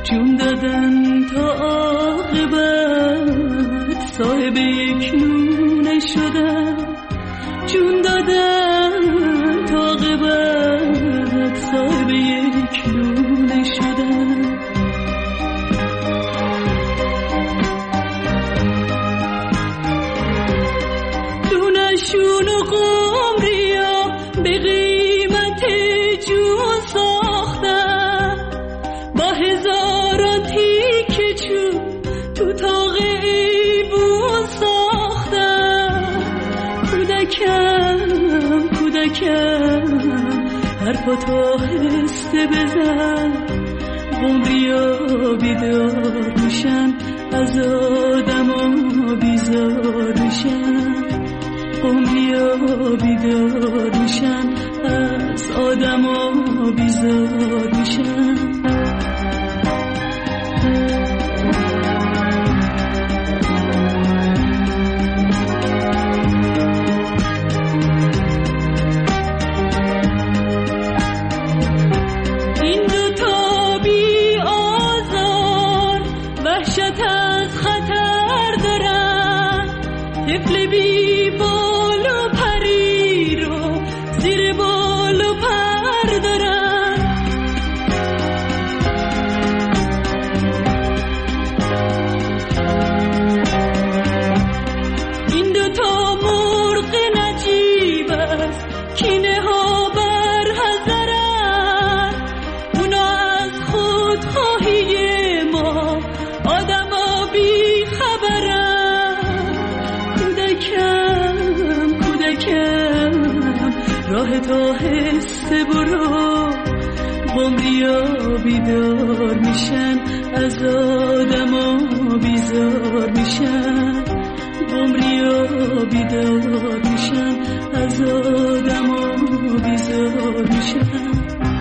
جون دادن تا عاقبت صاحب یک نونه شدن، جون دادن تا عاقبت صاحب یک نونه شدن. دونشون و قمریا به قیمت جون ساختن، با هزاران تیکه چوب تو تاق ایوون ساختن. کودکم حرفاتو آهسته بزن، قمریا بیدار میشن از آدما بیزار میشن، قمریا بیدار میشن از آدما بیزار میشن. این دوتا بی آزار وحشت از خطر دارن، طفل بی بال و پری رو زیر بال و پر دارن. این دوتا مرغ نجیب است کینه ها بر حذرن، اونا از خودخواهی ما آدما بی خبرن. کودکم راه تا حسه برو، قمریا بیدار میشن از آدما بیزار میشن، قمریا بیدار میشن از آدما بیزار میشن.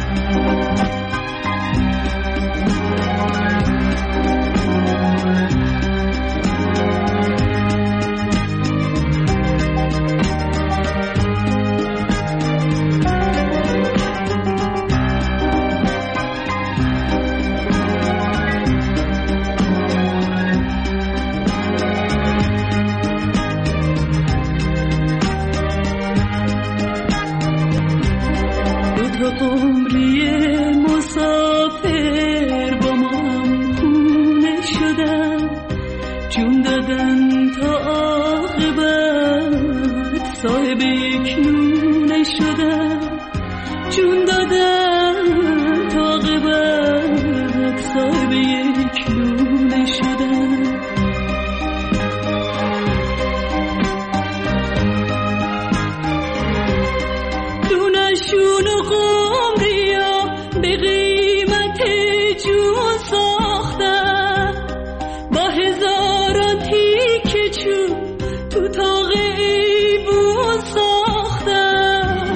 قمری مسافر با ما هم خونه شدن، جون دادن تا عاقبت صاحب یک نونه شدن، جون دادن تا عاقبت صاحب یک نونه شدن. دونشون و قمریا به قیمت جون ساختن، با هزاران تیکه چوب تو تاق ایوون ساختن.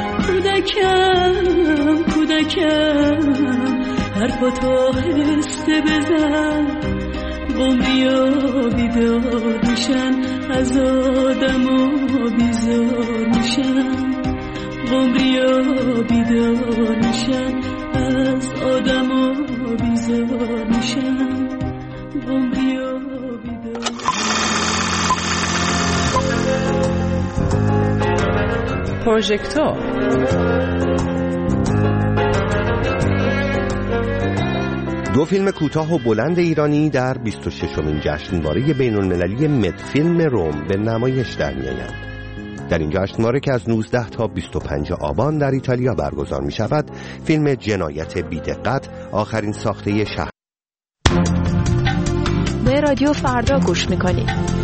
کودکم حرفاتو آهسته بزن، قمریا بیدار میشن از آدما بیزار میشن، قمریا بیدار میشن از آدما بیزار میشن، قمریا بیدار. پروژکتور دو فیلم کوتاه و بلند ایرانی در 26مین جشنواره بین‌المللی مدفیلم روم به نمایش در می‌آیند. در این جشنواره که از 19 تا 25 آبان در ایتالیا برگزار می شود، فیلم جنایت بی‌دقت آخرین ساخته شهر. به رادیو فردا گوش می‌کنید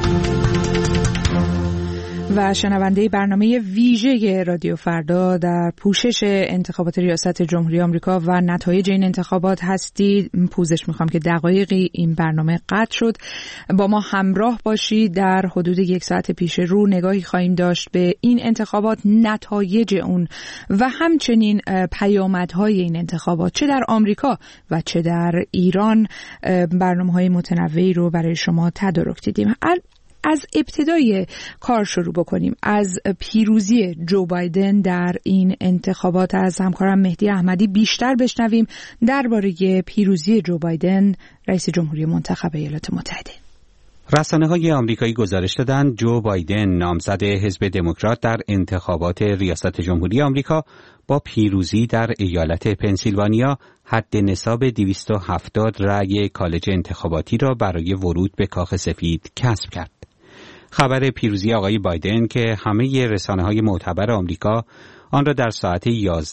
و شنونده برنامه ویژه رادیو فردا در پوشش انتخابات ریاست جمهوری آمریکا و نتایج این انتخابات هستید. پوزش میخوام که دقایقی این برنامه قطع شد. با ما همراه باشید. در حدود 1 ساعت پیش رو نگاهی خواهیم داشت به این انتخابات، نتایج اون و همچنین پیامدهای این انتخابات چه در آمریکا و چه در ایران. برنامه‌های متنوعی رو برای شما تدارک دیدیم. از ابتدای کار شروع بکنیم، از پیروزی جو بایدن در این انتخابات. از همکارم مهدی احمدی بیشتر بشنویم درباره پیروزی جو بایدن رئیس جمهوری منتخب ایالات متحده. رسانه‌های آمریکایی گزارش دادند جو بایدن نامزد حزب دموکرات در انتخابات ریاست جمهوری آمریکا با پیروزی در ایالت پنسیلوانیا حد نصاب 270 رأی کالج انتخاباتی را برای ورود به کاخ سفید کسب کرد. خبر پیروزی آقای بایدن که همه رسانه‌های معتبر آمریکا آن را در ساعت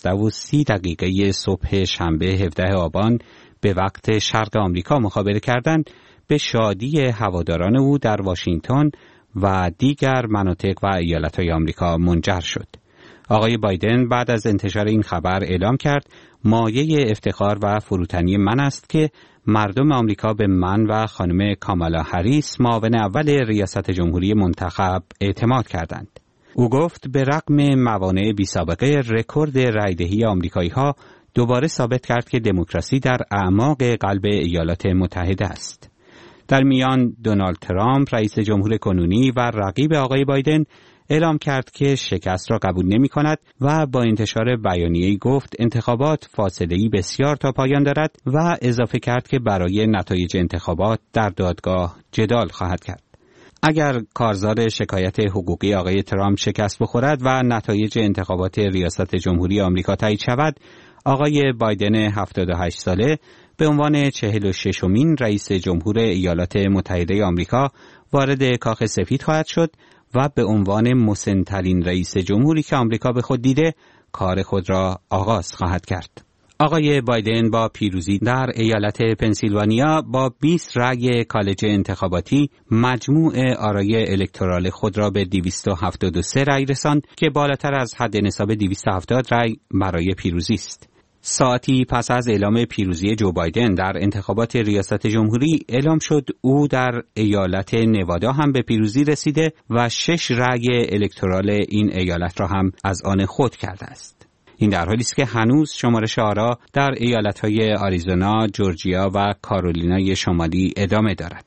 11:30 صبح شنبه 17 آبان به وقت شرق آمریکا مخابره کردند، به شادی هواداران او در واشنگتن و دیگر مناطق و ایالت‌های آمریکا منجر شد. آقای بایدن بعد از انتشار این خبر اعلام کرد مایه افتخار و فروتنی من است که مردم آمریکا به من و خانم کامالا هریس معاون اول ریاست جمهوری منتخب اعتماد کردند. او گفت به رغم موانع بی‌سابقه رکورد رایدهی آمریکایی‌ها دوباره ثابت کرد که دموکراسی در اعماق قلب ایالات متحده است. در میان دونالد ترامپ رئیس جمهور کنونی و رقیب آقای بایدن اعلام کرد که شکست را قبول نمی کند و با انتشار بیانیه‌ای گفت انتخابات فاصله‌ای بسیار تا پایان دارد و اضافه کرد که برای نتایج انتخابات در دادگاه جدال خواهد کرد. اگر کارزار شکایت حقوقی آقای ترامپ شکست بخورد و نتایج انتخابات ریاست جمهوری آمریکا تایید شود، آقای بایدن 78 ساله به عنوان 46مین رئیس جمهور ایالات متحده آمریکا وارد کاخ سفید خواهد شد و به عنوان مسن‌ترین رئیس جمهوری که آمریکا به خود دیده کار خود را آغاز خواهد کرد. آقای بایدن با پیروزی در ایالت پنسیلوانیا با 20 رأی کالج انتخاباتی مجموع آرای الکترال خود را به 273 رأی رساند که بالاتر از حد نصاب 270 رأی برای پیروزی است. ساعتی پس از اعلام پیروزی جو بایدن در انتخابات ریاست جمهوری اعلام شد او در ایالت نوادا هم به پیروزی رسیده و 6 رأی الکترال این ایالت را هم از آن خود کرده است. این در حالی است که هنوز شمارش آرا در ایالت‌های آریزونا، جورجیا و کارولینای شمالی ادامه دارد.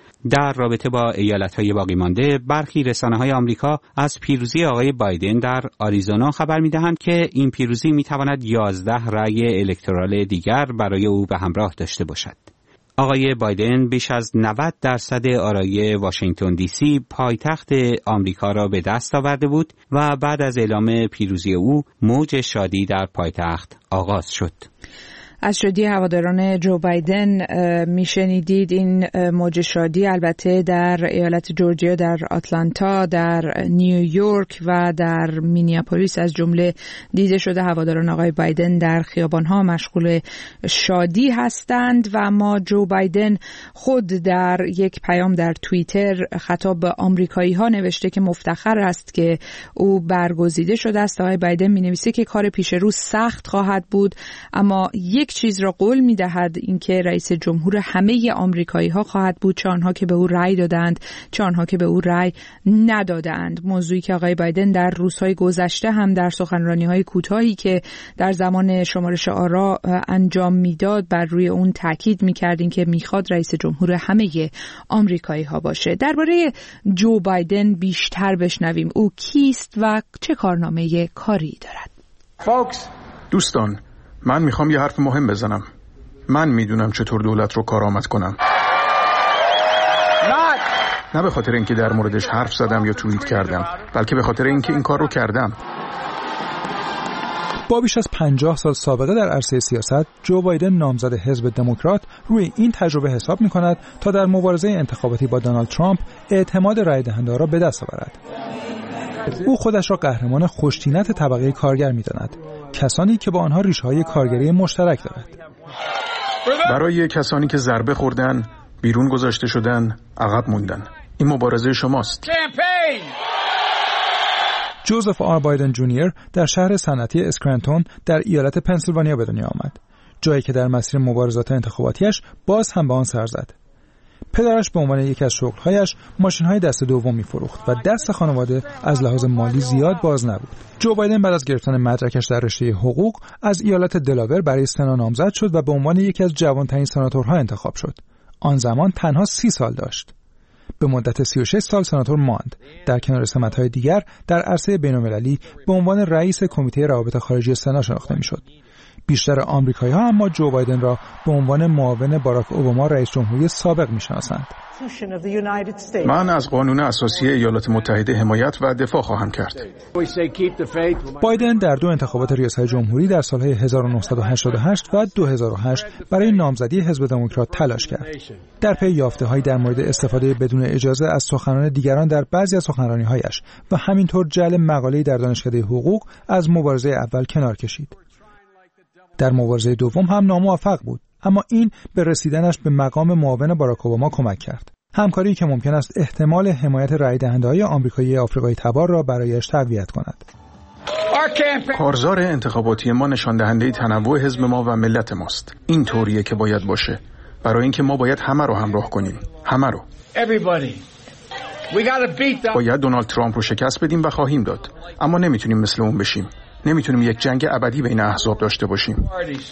در رابطه با ایالت‌های باقی مانده، برخی رسانه‌های آمریکا از پیروزی آقای بایدن در آریزونا خبر می‌دهند که این پیروزی می‌تواند 11 رأی الکترال دیگر برای او به همراه داشته باشد. آقای بایدن بیش از 90% آرای واشنگتن دی سی پایتخت آمریکا را به دست آورده بود و بعد از اعلام پیروزی او موج شادی در پایتخت آغاز شد. از شادی هواداران جو بایدن میشنیدید. این موج شادی البته در ایالت جورجیا، در آتلانتا، در نیویورک و در مینیاپولیس از جمله دیده شده. هواداران آقای بایدن در خیابان‌ها مشغول شادی هستند و ما جو بایدن خود در یک پیام در توییتر خطاب به آمریکایی‌ها نوشته که مفتخر است که او برگزیده شده است. آقای بایدن می‌نویسه که کار پیش رو سخت خواهد بود، اما یک چیز را قول می‌دهد، اینکه رئیس جمهور همه آمریکایی‌ها خواهد بود، چه آنها که به او رأی دادند چه آنها که به او رأی ندادند. موضوعی که آقای بایدن در روزهای گذشته هم در سخنرانی‌های کوتاهی که در زمان شمارش آرا انجام میداد بر روی اون تاکید می‌کرد، اینکه می‌خواد رئیس جمهور همه آمریکایی‌ها باشه. درباره جو بایدن بیشتر بشنویم. او کیست و چه کارنامه کاری دارد؟ دوستان، من میخوام یه حرف مهم بزنم. من میدونم چطور دولت رو کارآمد کنم. نه به خاطر اینکه در موردش حرف زدم یا توییت کردم، بلکه به خاطر اینکه این کار رو کردم. با بیش از 50 سال سابقه در عرصه سیاست، جو بایدن نامزد حزب دموکرات روی این تجربه حساب می‌کند تا در مبارزه انتخاباتی با دونالد ترامپ اعتماد رای دهنده‌ها را به دست آورد. او خودش را قهرمان خوش‌طینت طبقه کارگر می‌داند، کسانی که با آنها ریشه‌های کارگری مشترک دارد. برای کسانی که ضربه خوردن، بیرون گذاشته شدن، عقب موندن. این مبارزه شماست. جوزف آر بایدن جونیور در شهر صنعتی اسکرنتون در ایالت پنسیلوانیا به دنیا آمد، جایی که در مسیر مبارزات انتخاباتیش باز هم به آن سر زد. پدرش به عنوان یکی از شغل‌هایش ماشین‌های دست دوم می‌فروخت و دست خانواده از لحاظ مالی زیاد باز نبود. جو بایدن بعد از گرفتن مدرکش در رشته حقوق از ایالت دلاور برای سنا نامزد شد و به عنوان یکی از جوان‌ترین سناتورها انتخاب شد. آن زمان تنها 30 سال داشت. به مدت 36 سال سناتور ماند. در کنار سمت‌های دیگر در عرصه بین‌المللی به عنوان رئیس کمیته روابط خارجی سنا شناخته می‌شد. بیشتر آمریکایی‌ها اما جو بایدن را به عنوان معاون باراک اوباما رئیس جمهوری سابق می‌شناسند. من از قانون اساسی ایالات متحده حمایت و دفاع خواهم کرد. بایدن در 2 انتخابات ریاست جمهوری در سالهای 1988 و 2008 برای نامزدی حزب دموکرات تلاش کرد. در پی یافته‌هایی در مورد استفاده بدون اجازه از سخنان دیگران در بعضی از سخنرانی‌هایش و همینطور جعل مقاله‌ای در دانشکده حقوق از مبارزه اول کنار کشید. در مبارزه دوم هم ناموفق بود، اما این به رسیدنش به مقام معاون باراک اوباما کمک کرد. همکاری که ممکن است احتمال حمایت رای دهنده‌های آمریکایی آفریقایی تبار را برایش تقویت کند. کارزار انتخاباتی ما نشان دهنده تنوع حزب ما و ملت ماست. این طوریه که باید باشه. برای اینکه ما باید همه رو همراه کنیم. همه رو. باید دونالد ترامپ رو شکست بدیم و خواهیم داد. اما نمیتونیم مثل اون بشیم. نمیتونیم یک جنگ ابدی بین احزاب داشته باشیم.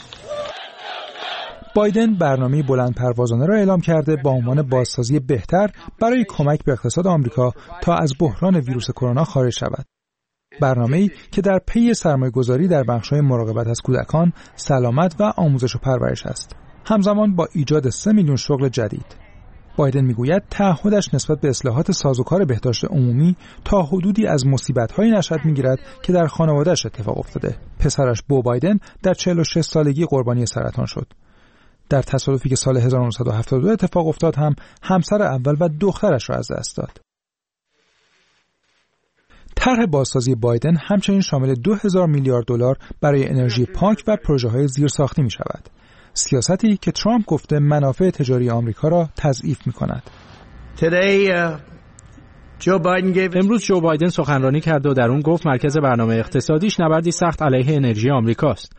بایدن برنامه بلند پروازانه را اعلام کرده با عنوان بازسازی بهتر برای کمک به اقتصاد آمریکا تا از بحران ویروس کرونا خارج شود. برنامه‌ای که در پی سرمایه‌گذاری در بخش‌های مراقبت از کودکان، سلامت و آموزش و پرورش است. همزمان با ایجاد 3 میلیون شغل جدید. بایدن میگوید تعهدش نسبت به اصلاحات سازوکار بهداشت عمومی تا حدودی از مصیبت‌های نشأت می‌گیرد که در خانواده‌اش اتفاق افتاده. پسرش بو بایدن در 46 سالگی قربانی سرطان شد. در تصادفی که سال 1972 اتفاق افتاد هم همسر اول و دخترش را از دست داد. طرح بازسازی بایدن همچنین شامل 2000 میلیارد دلار برای انرژی پاک و پروژه‌های زیرساختی می‌شود. سیاستی که ترامپ گفته منافع تجاری آمریکا را تضعیف می‌کند. امروز جو بایدن سخنرانی کرد و در اون گفت مرکز برنامه اقتصادیش نبردی سخت علیه انرژی آمریکاست.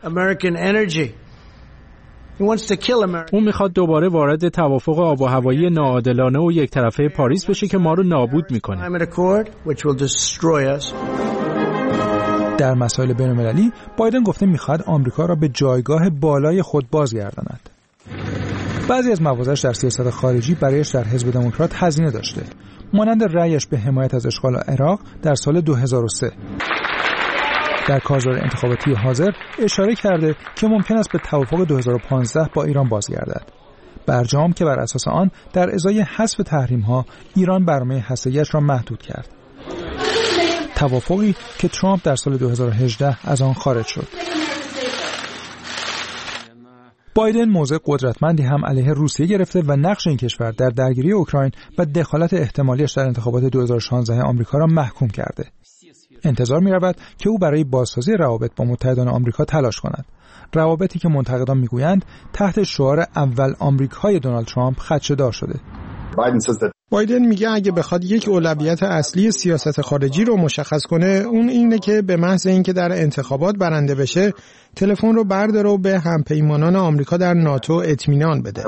اون میخواد دوباره وارد توافق آب و هوایی ناعادلانه و یک طرفه پاریس بشه که ما رو نابود میکنه. در مسائل بین‌المللی بایدن گفته میخواد آمریکا را به جایگاه بالای خود بازگرداند. بعضی از موازش در سیاست خارجی برایش در حزب دموکرات هزینه داشته، مانند رأیش به حمایت از اشغال عراق در سال 2003. در کارزار انتخاباتی حاضر اشاره کرده که ممکن است به توافق 2015 با ایران بازگردد. برجام که بر اساس آن در ازای حذف تحریم‌ها ایران برنامه هسته‌ای‌اش را محدود کرد. توافقی که ترامپ در سال 2018 از آن خارج شد. بایدن موضع قدرتمندی هم علیه روسیه گرفته و نقش این کشور در درگیری اوکراین و دخالت احتمالیش در انتخابات 2016 آمریکا را محکوم کرده. انتظار می‌رود که او برای بازسازی روابط با متحدان آمریکا تلاش کند. روابطی که منتقدان می‌گویند تحت شعار اول آمریکای دونالد ترامپ خدشه‌دار شده. بایدن میگه اگه بخواد یک اولویت اصلی سیاست خارجی رو مشخص کنه، اون اینه که به محض اینکه در انتخابات برنده بشه، تلفن رو برداره و به همپیمانان آمریکا در ناتو اطمینان بده.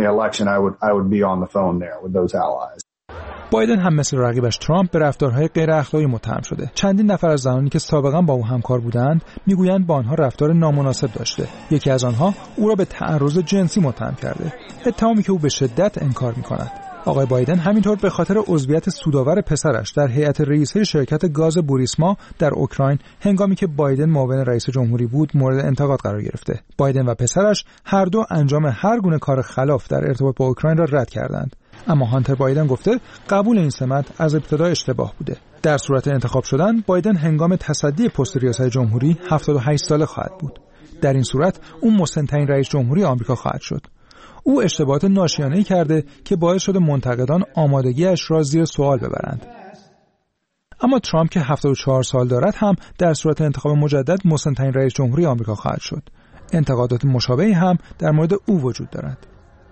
بایدن هم مثل رقیبش ترامپ به رفتارهای غیر اخلاقی متهم شده. چندین نفر از زنانی که سابقا با او همکار بودند میگویند با آنها رفتار نامناسب داشته. یکی از آنها او را به تعرض جنسی متهم کرده، اتهامی که او به شدت انکار می‌کند. آقای بایدن همینطور به خاطر عضویت سودآور پسرش در هیئت رئیسه شرکت گاز بوریسما در اوکراین هنگامی که بایدن معاون رئیس جمهوری بود مورد انتقاد قرار گرفته. بایدن و پسرش هر دو انجام هر گونه کار خلاف در ارتباط با اوکراین را رد کردند. اما هانتر بایدن گفته قبول این سمت از ابتدا اشتباه بوده. در صورت انتخاب شدن بایدن هنگام تصدی پست ریاست جمهوری 78 ساله خواهد بود. در این صورت او مسن‌ترین رئیس جمهوری آمریکا خواهد شد. او اشتباهات ناشیانه‌ای کرده که باعث شده منتقدان آمادگی‌اش را زیر سوال ببرند. اما ترامپ که 74 سال دارد هم در صورت انتخاب مجدد مسن‌ترین رئیس جمهوری آمریکا خواهد شد. انتقادات مشابهی هم در مورد او وجود دارد.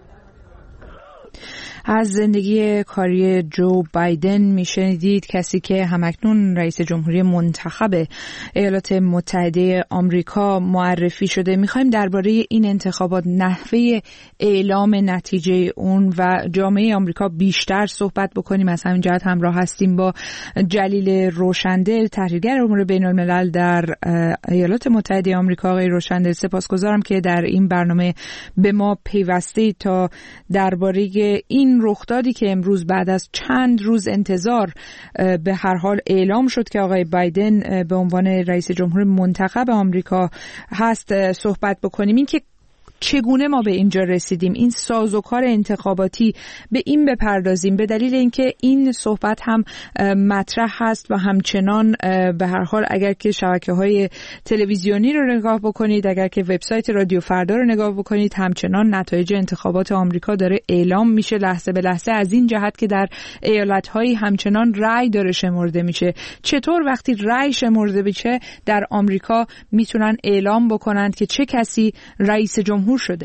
از زندگی کاری جو بایدن میشنیدید، کسی که همکنون رئیس جمهوری منتخب ایالات متحده آمریکا معرفی شده. میخوایم درباره این انتخابات، نحوه اعلام نتیجه اون و جامعه آمریکا بیشتر صحبت بکنیم. از همین جهت همراه هستیم با جلیل روشندل، تحلیلگر امور بین الملل در ایالات متحده آمریکا. آقای روشندل، سپاسگزارم که در این برنامه به ما پیوستید تا درباره این این رخدادی که امروز بعد از چند روز انتظار به هر حال اعلام شد که آقای بایدن به عنوان رئیس جمهور منتخب آمریکا هست صحبت بکنیم، این که چگونه ما به اینجا رسیدیم، این سازوکار انتخاباتی، به این بپردازیم، به دلیل اینکه این صحبت هم مطرح هست و همچنان به هر حال اگر که شبکه‌های تلویزیونی رو نگاه بکنید، اگر که وبسایت رادیو فردا رو نگاه بکنید، همچنان نتایج انتخابات آمریکا داره اعلام میشه لحظه به لحظه، از این جهت که در ایالت‌هایی همچنان رأی داره شمرده میشه. چطور وقتی رأی شمرده میشه در آمریکا میتونن اعلام بکنند که چه کسی رئیس جمهور شده؟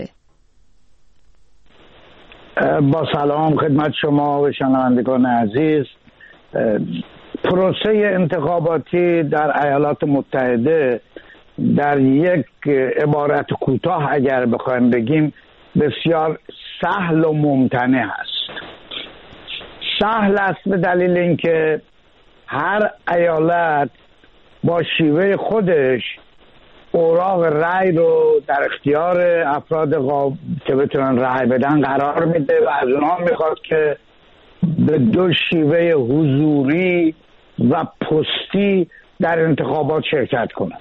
با سلام خدمت شما و شنوندگان عزیز. پروسه انتخاباتی در ایالات متحده در یک عبارت کوتاه اگر بخوایم بگیم بسیار سهل و ممتنع است. سهل است به دلیل اینکه هر ایالت با شیوه خودش اوراق رأی رو در اختیار افراد که بتونن رأی بدن قرار میده و از اونها میخواد که به دو شیوه حضوری و پستی در انتخابات شرکت کنن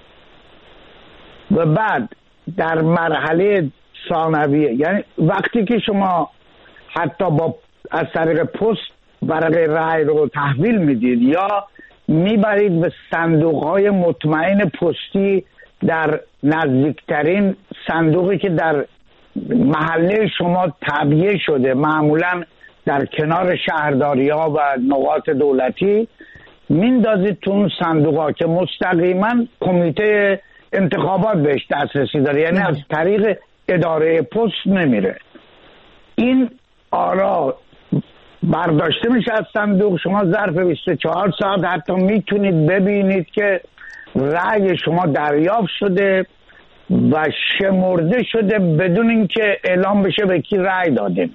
و بعد در مرحله ثانویه، یعنی وقتی که شما حتی از طریق پست ورقه رأی رو تحویل میدید یا میبرید به صندوق‌های مطمئن پستی در نزدیکترین صندوقی که در محله شما تعبیه شده، معمولا در کنار شهرداری‌ها و نقاط دولتی، میندازید تو اون صندوق‌ها که مستقیما کمیته انتخابات بهش دسترسی داره، یعنی از طریق اداره پست نمیره. این آرا برداشته میشه از صندوق، شما ظرف 24 ساعت حتی میتونید ببینید که رأی شما دریافت شده و شمرده شده بدون اینکه اعلام بشه به کی رأی دادیم.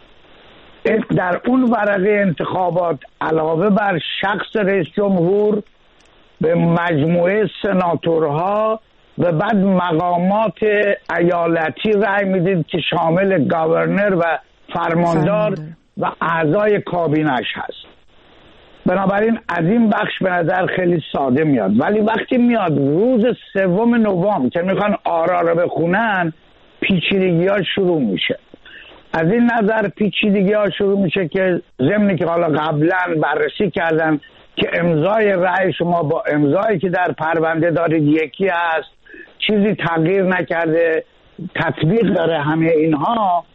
در اون ورقه انتخابات علاوه بر شخص رئیس جمهور به مجموعه سناتورها و بعد مقامات ایالتی رأی میدید که شامل گاورنر و فرماندار و اعضای کابینش هست. بنابراین از این بخش به نظر خیلی ساده میاد، ولی وقتی میاد روز 3 نوامبر که میخوان آرا رو بخونن، پیچیدگی ها شروع میشه. از این نظر پیچیدگی ها شروع میشه که ضمنی که حالا قبلا بررسی کردن که امضای رأی شما با امضایی که در پرونده دارید یکی هست، چیزی تغییر نکرده، تطبیق داره. همه اینها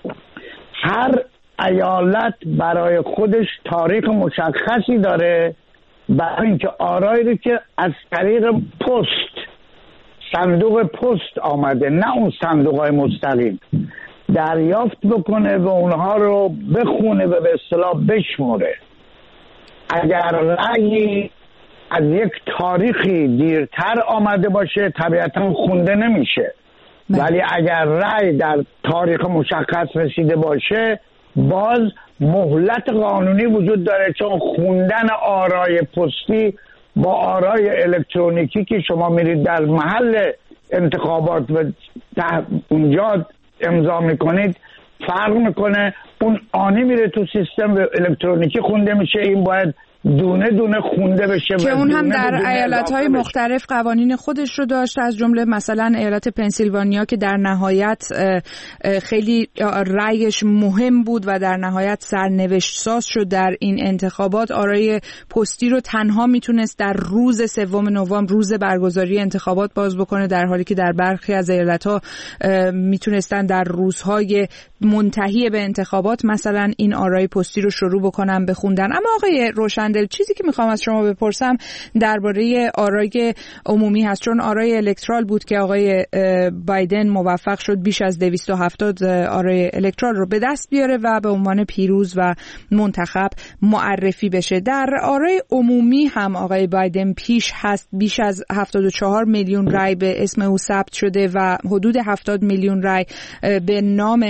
هر ایالت برای خودش تاریخ مشخصی داره برای اینکه آرایی رو که از طریق پست، صندوق پست آمده، نه اون صندوق‌های مستقیم، دریافت بکنه و اونها رو بخونه و به اصطلاح بشمره. اگر رأی از یک تاریخی دیرتر آمده باشه طبیعتا خونده نمیشه، ولی اگر رأی در تاریخ مشخص رسیده باشه باز مهلت قانونی وجود داره، چون خوندن آرای پستی با آرای الکترونیکی که شما میرید در محل انتخابات و اونجا امضا میکنید فرق میکنه. اون آنی میره تو سیستم و الکترونیکی خونده میشه، این باید دونه دونه خونده بشه که اون هم در ایالت‌های مختلف قوانین خودش رو داشت، از جمله مثلا ایالت پنسیلوانیا که در نهایت خیلی رأیش مهم بود و در نهایت سرنوشت ساز شد در این انتخابات. آرای پستی رو تنها میتونست در روز 3 نوامبر روز برگزاری انتخابات باز بکنه، در حالی که در برخی از ایالت‌ها میتونستن در روزهای منتهی به انتخابات مثلا این آرای پستی رو شروع بکنن بخوندن. اما آقای روشندل، چیزی که میخوام از شما بپرسم درباره آرای عمومی هست، چون آرای الکترال بود که آقای بایدن موفق شد بیش از 270 آرای الکترال رو به دست بیاره و به عنوان پیروز و منتخب معرفی بشه. در آرای عمومی هم آقای بایدن پیش هست، بیش از 74 میلیون رای به اسم او ثبت شده و حدود 70 میلیون رای به نام آقای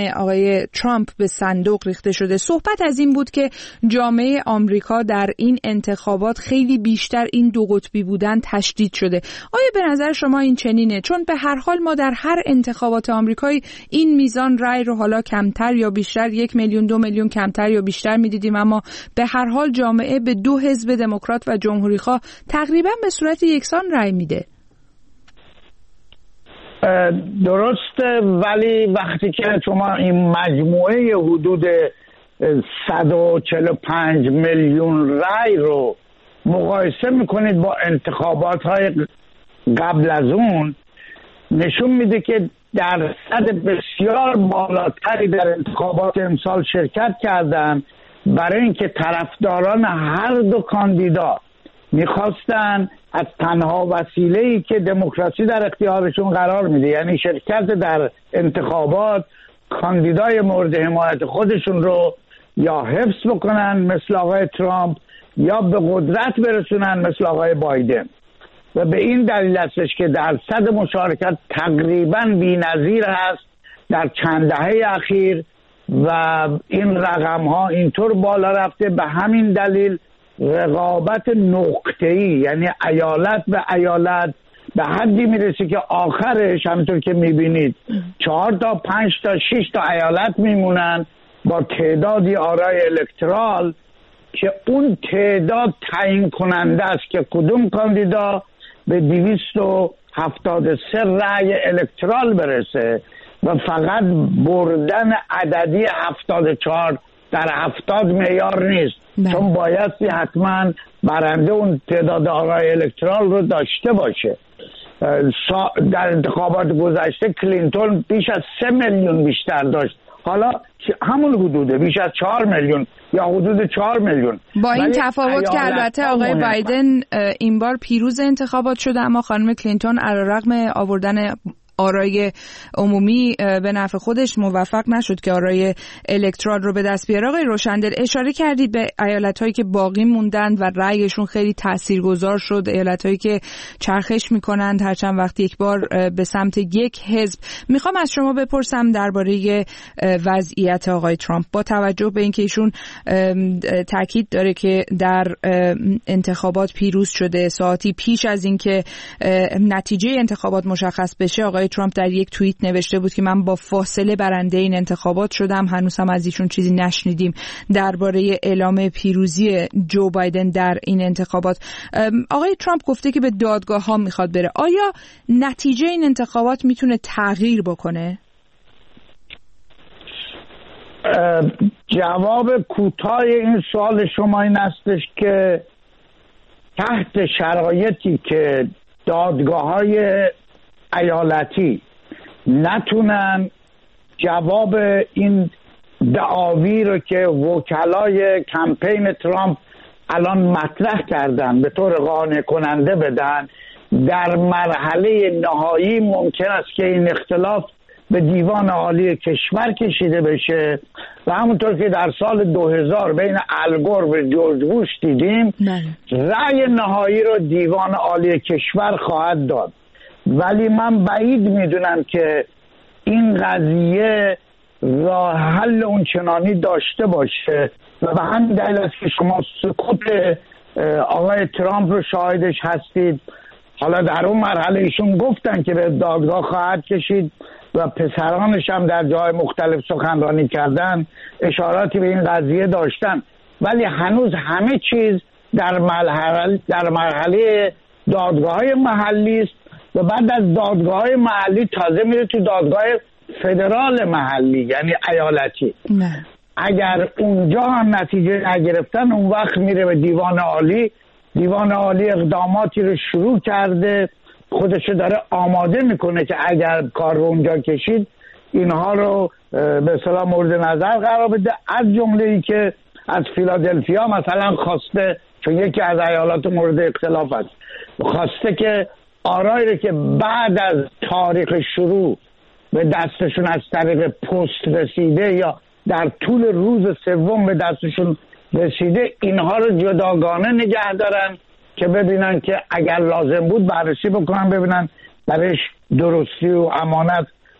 آقای ترامپ به صندوق ریخته شده. صحبت از این بود که جامعه آمریکا در این انتخابات خیلی بیشتر این دو قطبی بودن تشدید شده. آیا به نظر شما این چنینه؟ چون به هر حال ما در هر انتخابات آمریکایی این میزان رأی رو حالا کمتر یا بیشتر 1 میلیون 2 میلیون کمتر یا بیشتر میدیدیم، اما به هر حال جامعه به دو حزب دموکرات و جمهوریخواه تقریبا به صورت یکسان رأی میده. درسته، ولی وقتی که شما این مجموعه حدود 145 میلیون رأی رو مقایسه میکنید با انتخابات‌های قبل از اون، نشون میده که درصد بسیار بالاتری در انتخابات امسال شرکت کردن، برای اینکه طرفداران هر دو کاندیدا میخواستن از تنها وسیله‌ای که دموکراسی در اختیارشون قرار میده، یعنی شرکت در انتخابات، کاندیدای مورد حمایت خودشون رو یا حفظ بکنن مثل آقای ترامپ یا به قدرت برسونن مثل آقای بایدن. و به این دلیل هستش که درصد مشارکت تقریباً بی‌نظیر هست در چند دهه اخیر و این رقم ها اینطور بالا رفته. به همین دلیل رقابت نقطه‌ای، یعنی ایالت به ایالت، به حدی میرسه که آخرش همونطور که میبینید 4 تا 5 تا 6 تا ایالت میمونن با تعدادی آرای الکترال که اون تعداد تعیین کننده است که کدوم کاندیدا به 273 رأی الکترال برسه و فقط بردن عددی 74 در 70 معیار نیست. چون بایستی حتما برنده اون تعداد آرای الکترال رو داشته باشه. در انتخابات گذشته کلینتون بیش از 3 میلیون بیشتر داشت، حالا همون حدوده، بیش از 4 میلیون یا حدود 4 میلیون. با این تفاوت که البته آقای بایدن این بار پیروز انتخابات شده، اما خانم کلینتون علیرغم آوردن آرای عمومی به نفع خودش موفق نشد که آرای الکترال رو به دست بیاره. آقای روشندل، اشاره کردید به ایالت‌هایی که باقی موندند و رأیشون خیلی تاثیرگذار شد، ایالت‌هایی که چرخش می‌کنند هر چند وقت یک بار به سمت یک حزب. میخوام از شما بپرسم درباره وضعیت آقای ترامپ با توجه به اینکه ایشون تاکید داره که در انتخابات پیروز شده. ساعتی پیش از اینکه نتیجه انتخابات مشخص بشه آقای ترامپ در یک توییت نوشته بود که من با فاصله برنده این انتخابات شدم. هنوز هم از ایشون چیزی نشنیدیم درباره اعلام پیروزی جو بایدن در این انتخابات. آقای ترامپ گفته که به دادگاه ها میخواد بره. آیا نتیجه این انتخابات میتونه تغییر بکنه؟ جواب کوتاه این سوال شما این استش که تحت شرایطی که دادگاه‌های ایالتی نتونن جواب این دعاوی رو که وکلای کمپین ترامپ الان مطرح کردن به طور قانع کننده بدن، در مرحله نهایی ممکن است که این اختلاف به دیوان عالی کشور کشیده بشه و همونطور که در سال 2000 بین الگور و جورج بوش دیدیم رأی نهایی رو دیوان عالی کشور خواهد داد. ولی من بعید میدونم که این قضیه راه حل اونچنانی داشته باشه و به همین دلیل است که شما سکوت آقای ترامپ رو شاهدش هستید. حالا در اون مرحله ایشون گفتن که به دادگاه خواهد کشید و پسرانش هم در جای مختلف سخنرانی کردن، اشاراتی به این قضیه داشتن، ولی هنوز همه چیز در مرحله دادگاه‌های محلی است و بعد از دادگاه‌های محلی تازه میره تو دادگاه فدرال محلی یعنی ایالتی. اگر اونجا هم نتیجه نگرفتن اون وقت میره به دیوان عالی. دیوان عالی اقداماتی رو شروع کرده، خودشو داره آماده میکنه که اگر کار رو اونجا کشید اینها رو به اصطلاح مورد نظر قرار بده. از جمله ای که از فیلادلفیا مثلا خواسته، چون یکی از ایالات مورد اختلاف است، خواسته که آرایی رو که بعد از تاریخ شروع به دستشون از طریق پست رسیده یا در طول روز سوم به دستشون رسیده، اینها رو جداگانه نگه دارن که ببینن که اگر لازم بود بررسی بکنن، ببینن برایش درستی و امانت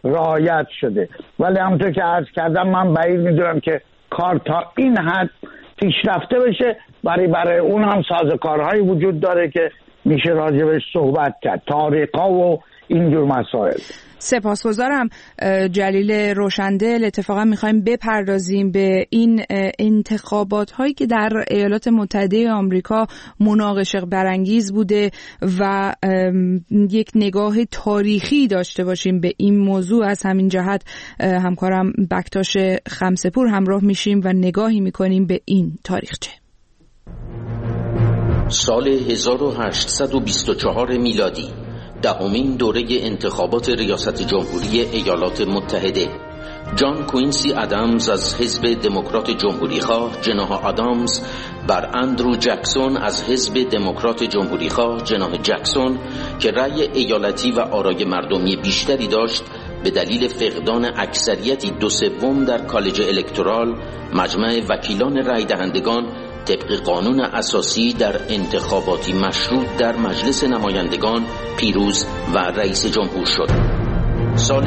رعایت شده. ولی همونطور که عرض کردم من بعید میدونم که کار تا این حد پیشرفته بشه. برای اون هم سازوکارهایی وجود داره که میشه راجبش صحبت کرد، تاریخ‌ها و اینجور مسائل. سپاسگزارم جلیل روشندل. اتفاقا میخوایم بپردازیم به این انتخابات هایی که در ایالات متحده آمریکا مناقشه برانگیز بوده و یک نگاه تاریخی داشته باشیم به این موضوع. از همین جهت همکارم بکتاش خمسپور همراه میشیم و نگاهی میکنیم به این تاریخچه. سال 1824 میلادی، دهمین دوره انتخابات ریاست جمهوری ایالات متحده. جان کوینسی آدامز از حزب دموکرات جمهوری‌خواه، جناح آدامز بر اندرو جکسون از حزب دموکرات جمهوری‌خواه، جناح جکسون که رأی ایالتی و آرای مردمی بیشتری داشت، به دلیل فقدان اکثریتی 2/3 در کالج الکترال، مجمع وکیلان رأی دهندگان طبق قانون اساسی در انتخاباتی مشروط در مجلس نمایندگان پیروز و رئیس جمهور شد. سال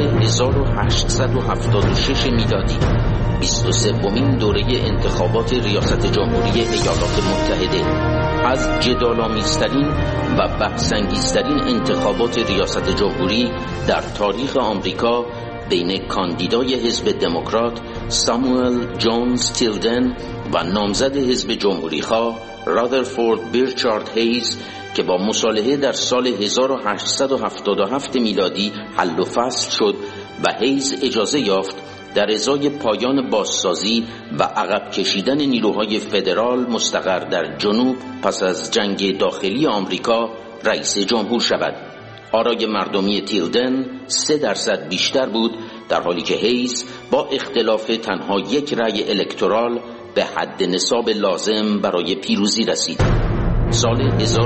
1876 میلادی، 23مین دوره انتخابات ریاست جمهوری ایالات متحده، از جدال‌آمیزترین و بحث‌انگیزترین انتخابات ریاست جمهوری در تاریخ آمریکا بین کاندیدای حزب دموکرات ساموئل جونز تیلدن و نامزد حزب جمهوری‌خواه رادرفورد بیرچارد هیز که با مصالحه در سال 1877 میلادی حل و فصل شد و هیز اجازه یافت در ازای پایان بازسازی و عقب کشیدن نیروهای فدرال مستقر در جنوب پس از جنگ داخلی آمریکا رئیس جمهور شود. آرای مردمی تیلدن 3% بیشتر بود، در حالی که هیز با اختلاف تنها 1 رأی الکترال به حد نصاب لازم برای پیروزی رسید. سال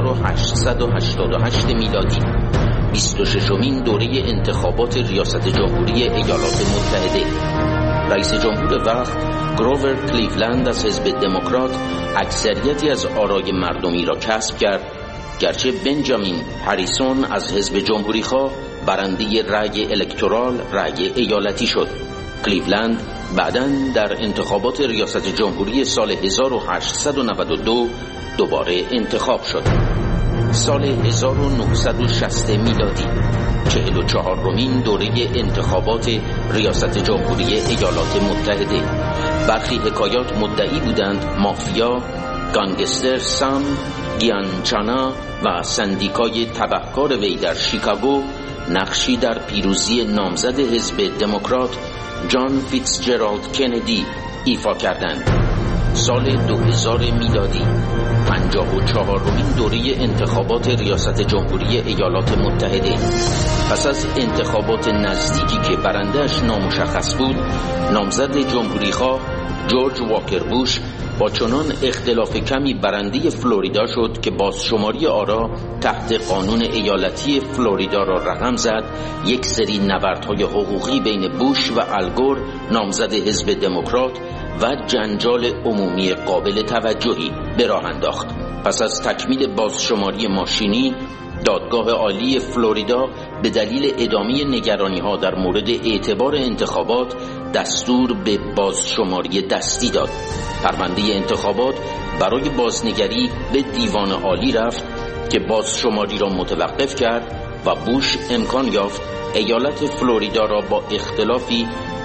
1888 میلادی، 26مین دوره انتخابات ریاست جمهوری ایالات متحده. رئیس جمهور وقت گروور کلیولند از حزب دموکرات اکثریتی از آرای مردمی را کسب کرد، گرچه بنجامین هریسون از حزب جمهوری‌خواه برنده رأی الکترال رأی ایالتی شد. کلیولند بعداً در انتخابات ریاست جمهوری سال 1892 دوباره انتخاب شد. سال 1960 میلادی، 44مین دوره انتخابات ریاست جمهوری ایالات متحده. برخی حکایات مدعی بودند مافیا، گانگستر سام گیانچانا و سندیکای تبهکار وی در شیکاگو نقشی در پیروزی نامزد حزب دموکرات جان فیتزجرالد کندی ایفا کردند. سال 2000 میلادی، 54مین دوره انتخابات ریاست جمهوری ایالات متحده. پس از انتخابات نزدیکی که برنده‌اش نامشخص بود، نامزد جمهوری‌خواه جورج واکر بوش با چنان اختلاف کمی برنده فلوریدا شد که بازشماری آرا تحت قانون ایالتی فلوریدا را رقم زد. یک سری نبردهای حقوقی بین بوش و الگور نامزد حزب دموکرات و جنجال عمومی قابل توجهی به راه انداخت. پس از تکمیل بازشماری ماشینی، دادگاه عالی فلوریدا به دلیل ادامه نگرانی‌ها در مورد اعتبار انتخابات دستور به بازشماری دستی داد. پرونده انتخابات برای بازنگری به دیوان عالی رفت که بازشماری را متوقف کرد و بوش امکان یافت ایالت فلوریدا را با اختلافی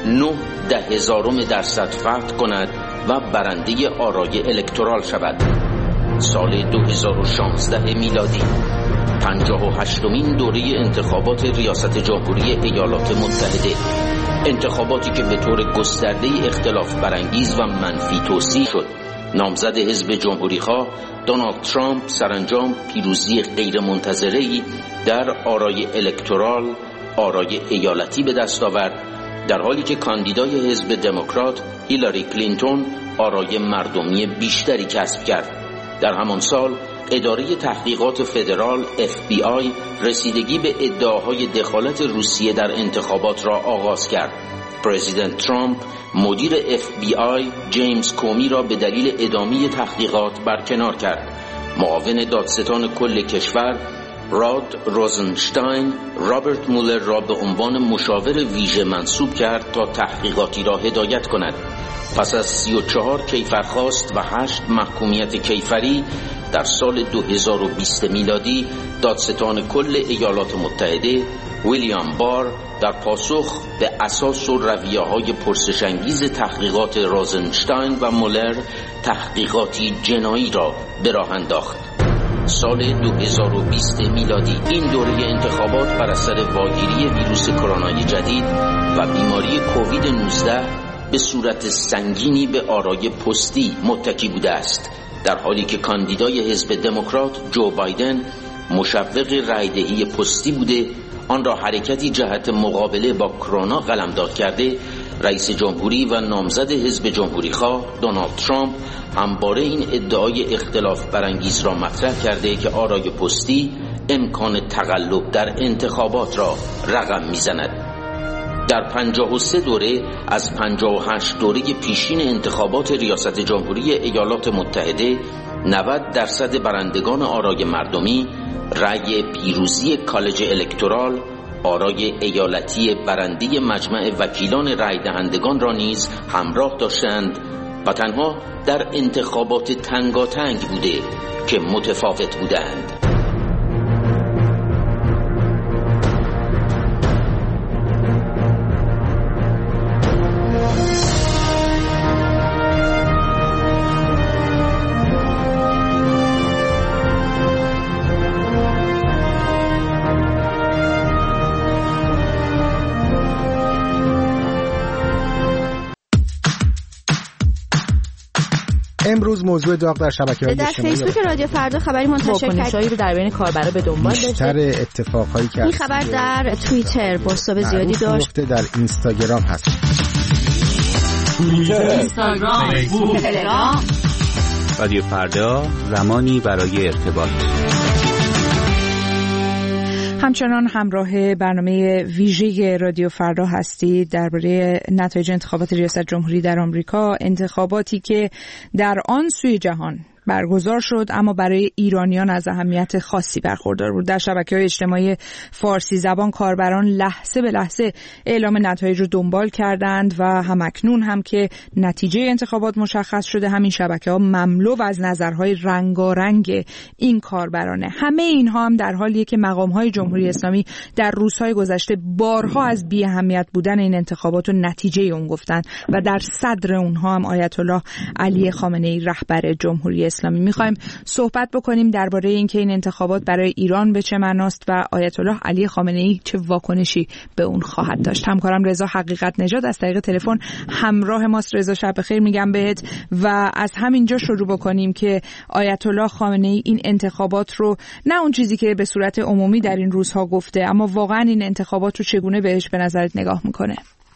0.9% فتح کند و برنده آرای الکترال شود. سال 2016 میلادی، 58مین دوره انتخابات ریاست جمهوری ایالات متحده. انتخاباتی که به طور گسترده‌ای اختلاف برانگیز و منفی توصیف شد. نامزد حزب جمهوری‌خواه دونالد ترامپ سرانجام پیروزی غیرمنتظره‌ای در آرای الکترال، آرای ایالتی به دست آورد، در حالی که کاندیدای حزب دموکرات هیلاری کلینتون آرای مردمی بیشتری کسب کرد. در همان سال اداره تحقیقات فدرال FBI رسیدگی به ادعاهای دخالت روسیه در انتخابات را آغاز کرد. پرزیدنت ترامپ مدیر FBI جیمز کومی را به دلیل ادامه تحقیقات برکنار کرد. معاون دادستان کل کشور راد روزنشتاین رابرت مولر را به عنوان مشاور ویژه منصوب کرد تا تحقیقاتی را هدایت کند. پس از 34 کیفرخواست و 8 محکومیت کیفری در سال 2020 میلادی، دادستان کل ایالات متحده ویلیام بار در پاسخ به اساس و رویه‌های پرسش‌انگیز تحقیقات روزنشتاین و مولر تحقیقاتی جنایی را به راه انداخت. سال 2020 میلادی این دوره انتخابات بر اثر واگیری ویروس کرونای جدید و بیماری کووید 19 به صورت سنگینی به آرای پستی متکی بوده است، در حالی که کاندیدای حزب دموکرات جو بایدن مشوق رایدهی پستی بوده، آن را حرکتی جهت مقابله با کرونا قلمداد کرده. رئیس جمهوری و نامزد حزب جمهوریخواه دونالد ترامپ همواره این ادعای اختلاف برانگیز را مطرح کرده که آرای پستی امکان تقلب در انتخابات را رقم میزند. در 53 دوره از 58 دوره پیشین انتخابات ریاست جمهوری ایالات متحده 90% برندگان آرای مردمی رأی پیروزی کالج الکتورال، آرای ایالتی برنده مجمع وکیلان رأی دهندگان را نیز همراه داشتند و تنها در انتخابات تنگاتنگ بوده که متفاوت بودند. امروز موضوع داغ در شبکه‌های اجتماعی در فیسبوک رادیو فردا خبری منتشر کرد رو در بین کاربرا به دنبال داشته. بیشتر اتفاقهایی که این خبر در توییتر بازتاب زیادی داشت. در اینستاگرام هست. توییتر، اینستاگرام، فیسبوک، تلگرام. رادیو فردا، زمانی برای ارتباط. همچنان همراه برنامه ویژه رادیو فردا هستید درباره نتایج انتخابات ریاست جمهوری در آمریکا، انتخاباتی که در آن سوی جهان برگزار شد اما برای ایرانیان از اهمیت خاصی برخوردار بود. در شبکه‌های اجتماعی فارسی زبان کاربران لحظه به لحظه اعلام نتایج رو دنبال کردند و همکنون هم که نتیجه انتخابات مشخص شده، همین شبکه‌ها مملو از نظرهای رنگارنگ این کاربرانه. همه اینها هم در حالیه که مقام‌های جمهوری اسلامی در روزهای گذشته بارها از بی‌اهمیت بودن این انتخابات و نتیجه اون گفتند و در صدر اونها هم آیت الله علی خامنه‌ای رهبر جمهوری اسلامی. میخوایم صحبت بکنیم درباره اینکه این انتخابات برای ایران به چه معناست و آیت الله علی خامنه‌ای چه واکنشی به اون خواهد داشت. همکارم رضا حقیقت نژاد از طریق تلفن همراه ماست. رضا شب بخیر میگم بهت و از همینجا شروع بکنیم که آیت الله خامنه‌ای این انتخابات رو نه اون چیزی که به صورت عمومی در این روزها گفته، اما واقعا این انتخابات رو چگونه بهش به نظرت نگاه میکنه؟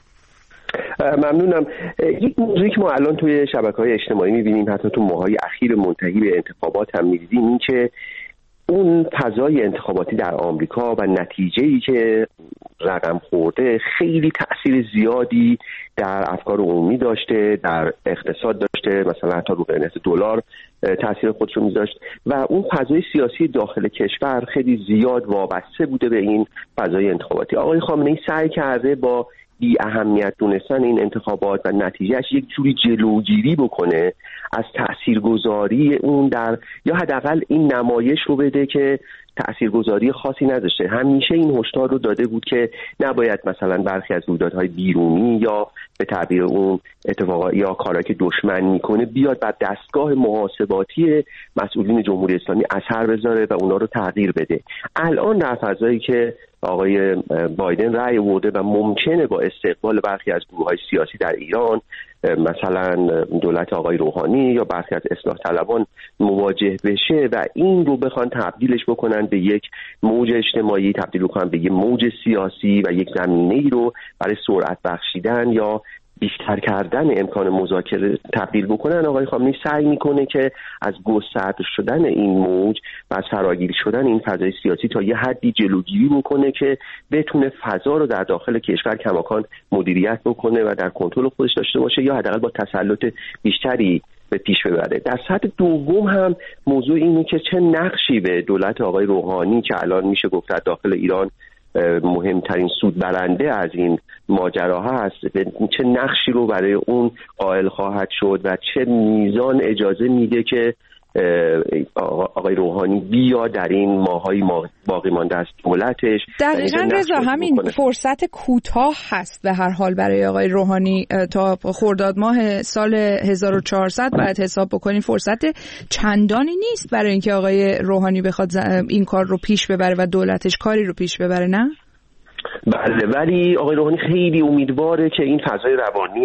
ممنونم. یک موضوعی که ما الان توی شبکه‌های اجتماعی می‌بینیم، حتی تو ماه‌های اخیر منتهی به انتخابات هم می‌دیدیم، این که اون فضای انتخاباتی در آمریکا و نتیجه‌ای که رقم خورده خیلی تأثیر زیادی در افکار عمومی داشته، در اقتصاد داشته، مثلا حتی رو قیمت دلار تأثیر خودش رو می‌ذاشت و اون فضای سیاسی داخل کشور خیلی زیاد وابسته بوده به این فضای انتخاباتی. آقای خامنه‌ای سعی کرده با بی اهمیت دونستن این انتخابات و نتیجهش یک جوری جلوگیری بکنه از تاثیرگذاری اون در، یا حداقل این نمایش رو بده که تاثیرگذاری خاصی نداشته. همیشه این هشدار رو داده بود که نباید مثلا برخی از رویدادهای بیرونی یا به تعبیر اون اتفاقات یا کارهایی که دشمن میکنه بیاد بر دستگاه محاسباتی مسئولین جمهوری اسلامی اثر بذاره و اونا رو تغییر بده. الان در فضایی که آقای بایدن رأی آورده و ممکنه با استقبال برخی از گروه‌های سیاسی در ایران، مثلا دولت آقای روحانی یا برخی از اصلاح طلبان مواجه بشه و این رو بخوان تبدیلش بکنن به یک موج اجتماعی، تبدیل بکنن به یک موج سیاسی و یک زمینه‌ای رو برای سرعت بخشیدن یا بیشتر کردن امکان مذاکره تبدیل بکنن، آقای خامنه‌ای سعی میکنه که از گسترده شدن این موج و از فراگیری شدن این فضای سیاسی تا یه حدی جلوگیری بکنه که بتونه فضا رو در داخل کشور کماکان مدیریت بکنه و در کنترل خودش داشته باشه یا حداقل با تسلط بیشتری به پیش ببره. در سطح دوم هم موضوع اینه که چه نقشی به دولت آقای روحانی که الان میشه گفت داخل ایران مهمترین سود برنده از این ماجرا هست، چه نقشی رو برای اون قائل خواهد شد و چه میزان اجازه میده که آقای روحانی بیا در این ماهای باقی مانده از دولتش. دقیقاً رضا همین فرصت کوتاه هست به هر حال برای آقای روحانی تا خرداد ماه سال 1400 باید حساب بکنیم، فرصت چندانی نیست برای اینکه آقای روحانی بخواد این کار رو پیش ببره و دولتش کاری رو پیش ببره، نه؟ بله، ولی آقای روحانی خیلی امیدواره که این فضای روانی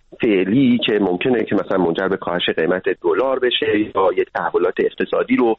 فعلی که ممکنه که مثلا منجر به کاهش قیمت دلار بشه یا یک تحولات اقتصادی رو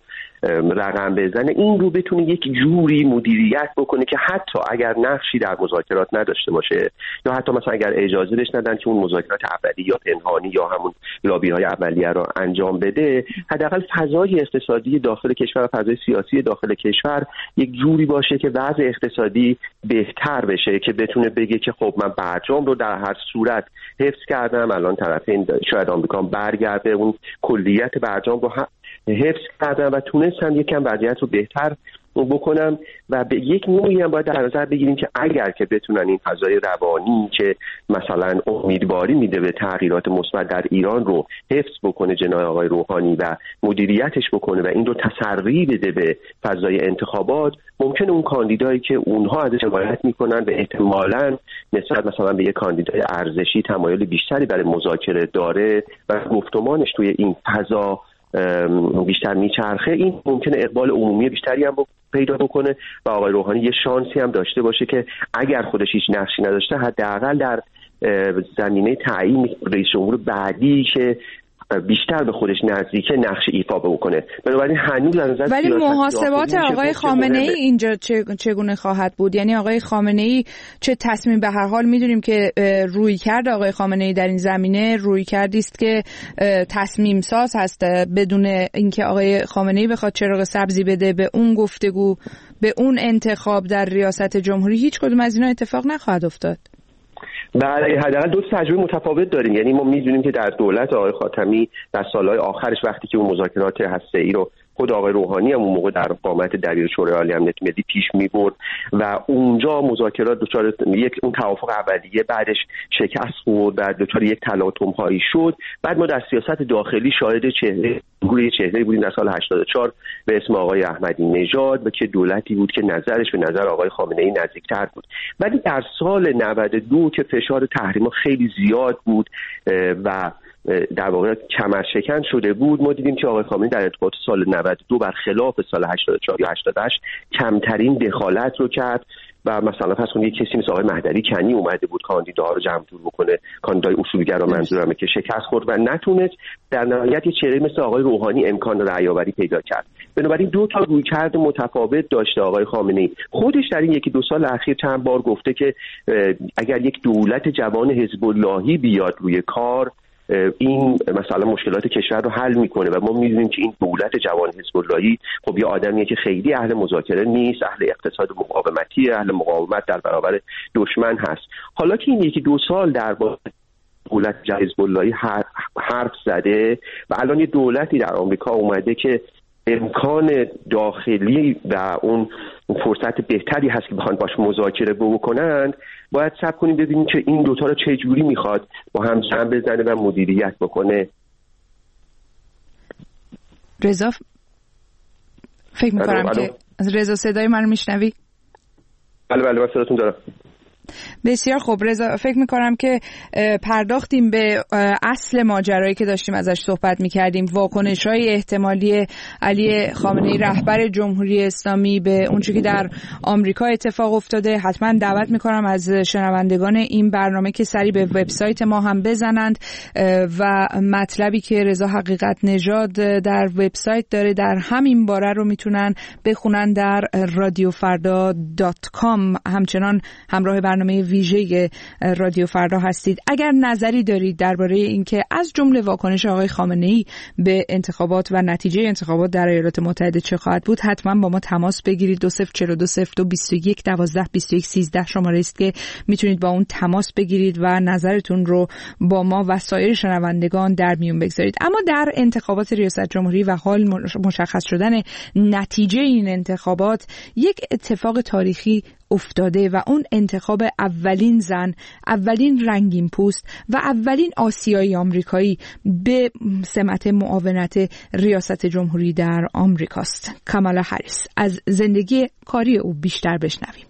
رقم بزنه، این رو بتونه یک جوری مدیریت بکنه که حتی اگر نقشی در مذاکرات نداشته باشه یا حتی مثلا اگر اجازه بهش ندن که اون مذاکرات اولیه یا پنهانی یا همون لابی‌های اولیه رو انجام بده، حداقل فضای اقتصادی داخل کشور و فضای سیاسی داخل کشور یک جوری باشه که وضع اقتصادی بهتر بشه، که بتونه بگه که خب من برجام رو در هر صورت حفظ کردم، الان طرفین شاید آمریکا برگرده اون کلیت برجام رو حفظ کردم و تونستم یکم وضعیت رو بهتر بکنم. و به یک نوعی هم باید در نظر بگیریم که اگر که بتونن این فضای روانی که مثلا امیدواری میده به تغییرات مثبت در ایران رو حفظ بکنه جناب آقای روحانی و مدیریتش بکنه و این رو تسری بده به فضای انتخابات، ممکنه اون کاندیدایی که اونها ازش حمایت میکنن و احتمالاً نسبت مثلا به یک کاندیدای ارزشی تمایل بیشتری برای مذاکره داره و گفتمانش توی این فضا بیشتر میچرخه، این ممکنه اقبال عمومی بیشتری هم پیدا بکنه و آقای روحانی یه شانسی هم داشته باشه که اگر خودش هیچ نقشی نداشته حداقل در زمینه تعیین رئیس جمهور بعدی که بیشتر به خودش نزدیکه نقش ایفا بکنه. بنابراین هنوز از نظر ولی محاسبات آقای خامنه‌ای اینجا چگونه خواهد بود؟ یعنی آقای خامنه‌ای چه تصمیم، به هر حال میدونیم که رویکرد آقای خامنه‌ای در این زمینه رویکردی است که تصمیم ساز هست، بدون اینکه آقای خامنه‌ای بخواد چراغ سبزی بده به اون گفتگو، به اون انتخاب در ریاست جمهوری، هیچ کدوم از اینا اتفاق نخواهد افتاد. بله، حداقل دو تجربه متفاوت داریم. یعنی ما میدونیم که در دولت آقای خاتمی در سالهای آخرش وقتی که اون مذاکرات هسته‌ای رو خود آقای روحانی هم اون موقع در قامت دبیر شورای عالی امنیت ملی پیش می‌برد و اونجا مذاکرات دچار یک اون توافق اولیه بعدش شکست خورد و دچار یک تلاطم‌هایی شد. بعد ما در سیاست داخلی شاهد چهره بودیم در سال 84 به اسم آقای احمدی نژاد و که دولتی بود که نظرش به نظر آقای خامنه‌ای نزدیکتر بود. ولی در سال 92 که فشار تحریم‌ها خیلی زیاد بود و در واقع کمرشکن شده بود، ما دیدیم که آقای خامنه‌ای در انتخابات سال 92 برخلاف سال 84 یا 88 کمترین دخالت رو کرد و مثلا فرض کنید یک کسی مثل آقای مهدوی کنی اومده بود کاندیداها رو جمع جور بکنه، کاندیدای اصولگرا منظورمه، که شکست خورد و نتونست. در نهایت یه چهره مثل آقای روحانی امکان رأی‌آوری پیدا کرد. بنابراین دو تا رویکرد متفاوت داشته آقای خامنه‌ای. خودش در این یکی دو سال اخیر چند بار گفته که اگر یک دولت جوان حزب اللهی بیاد روی کار، این مثلا مشکلات کشور رو حل میکنه و ما میدونیم که این دولت جوان حزب اللهی خب یه آدمیه که خیلی اهل مذاکره نیست، اهل اقتصاد مقاومتی، اهل مقاومت در برابر دشمن هست. حالا که این یکی دو سال درباره دولت حزب اللهی حرف زده و الان یه دولتی در آمریکا اومده که امکان داخلی و اون فرصت بهتری هست که بخوان باش مذاکره بکنند، باید صبر کنیم ببینیم که این دوتا رو چه جوری میخواد با هم جمع بزنه و مدیریت بکنه. رضا فکر میکنم که رضا صدای من رو میشنوی؟ بله من صداتون دارم. بسیار خوب رضا، فکر میکنم که پرداختیم به اصل ماجرایی که داشتیم ازش صحبت میکردیم، واکنش‌های احتمالی علی خامنه‌ای رهبر جمهوری اسلامی به اونچه که در آمریکا اتفاق افتاده. حتما دعوت میکنم از شنوندگان این برنامه که سری به وبسایت ما هم بزنند و مطلبی که رضا حقیقت نژاد در وبسایت داره در همین باره رو میتونن بخونن در radiofarda.com. همچنان همراه برنامه برنامه ویژه رادیو فردا هستید. اگر نظری دارید درباره اینکه از جمله واکنش آقای خامنه‌ای به انتخابات و نتیجه انتخابات در ایالات متحده چه خواهد بود، حتما با ما تماس بگیرید. 20420221122113 شماره است که میتونید با اون تماس بگیرید و نظرتون رو با ما و سایر شنوندگان در میون بگذارید. اما در انتخابات ریاست جمهوری و حال مشخص شدن نتیجه این انتخابات، یک اتفاق تاریخی افتاده و اون انتخاب اولین زن، اولین رنگین پوست و اولین آسیایی آمریکایی به سمت معاونت ریاست جمهوری در آمریکاست. کامالا هریس. از زندگی کاری او بیشتر بشنویم.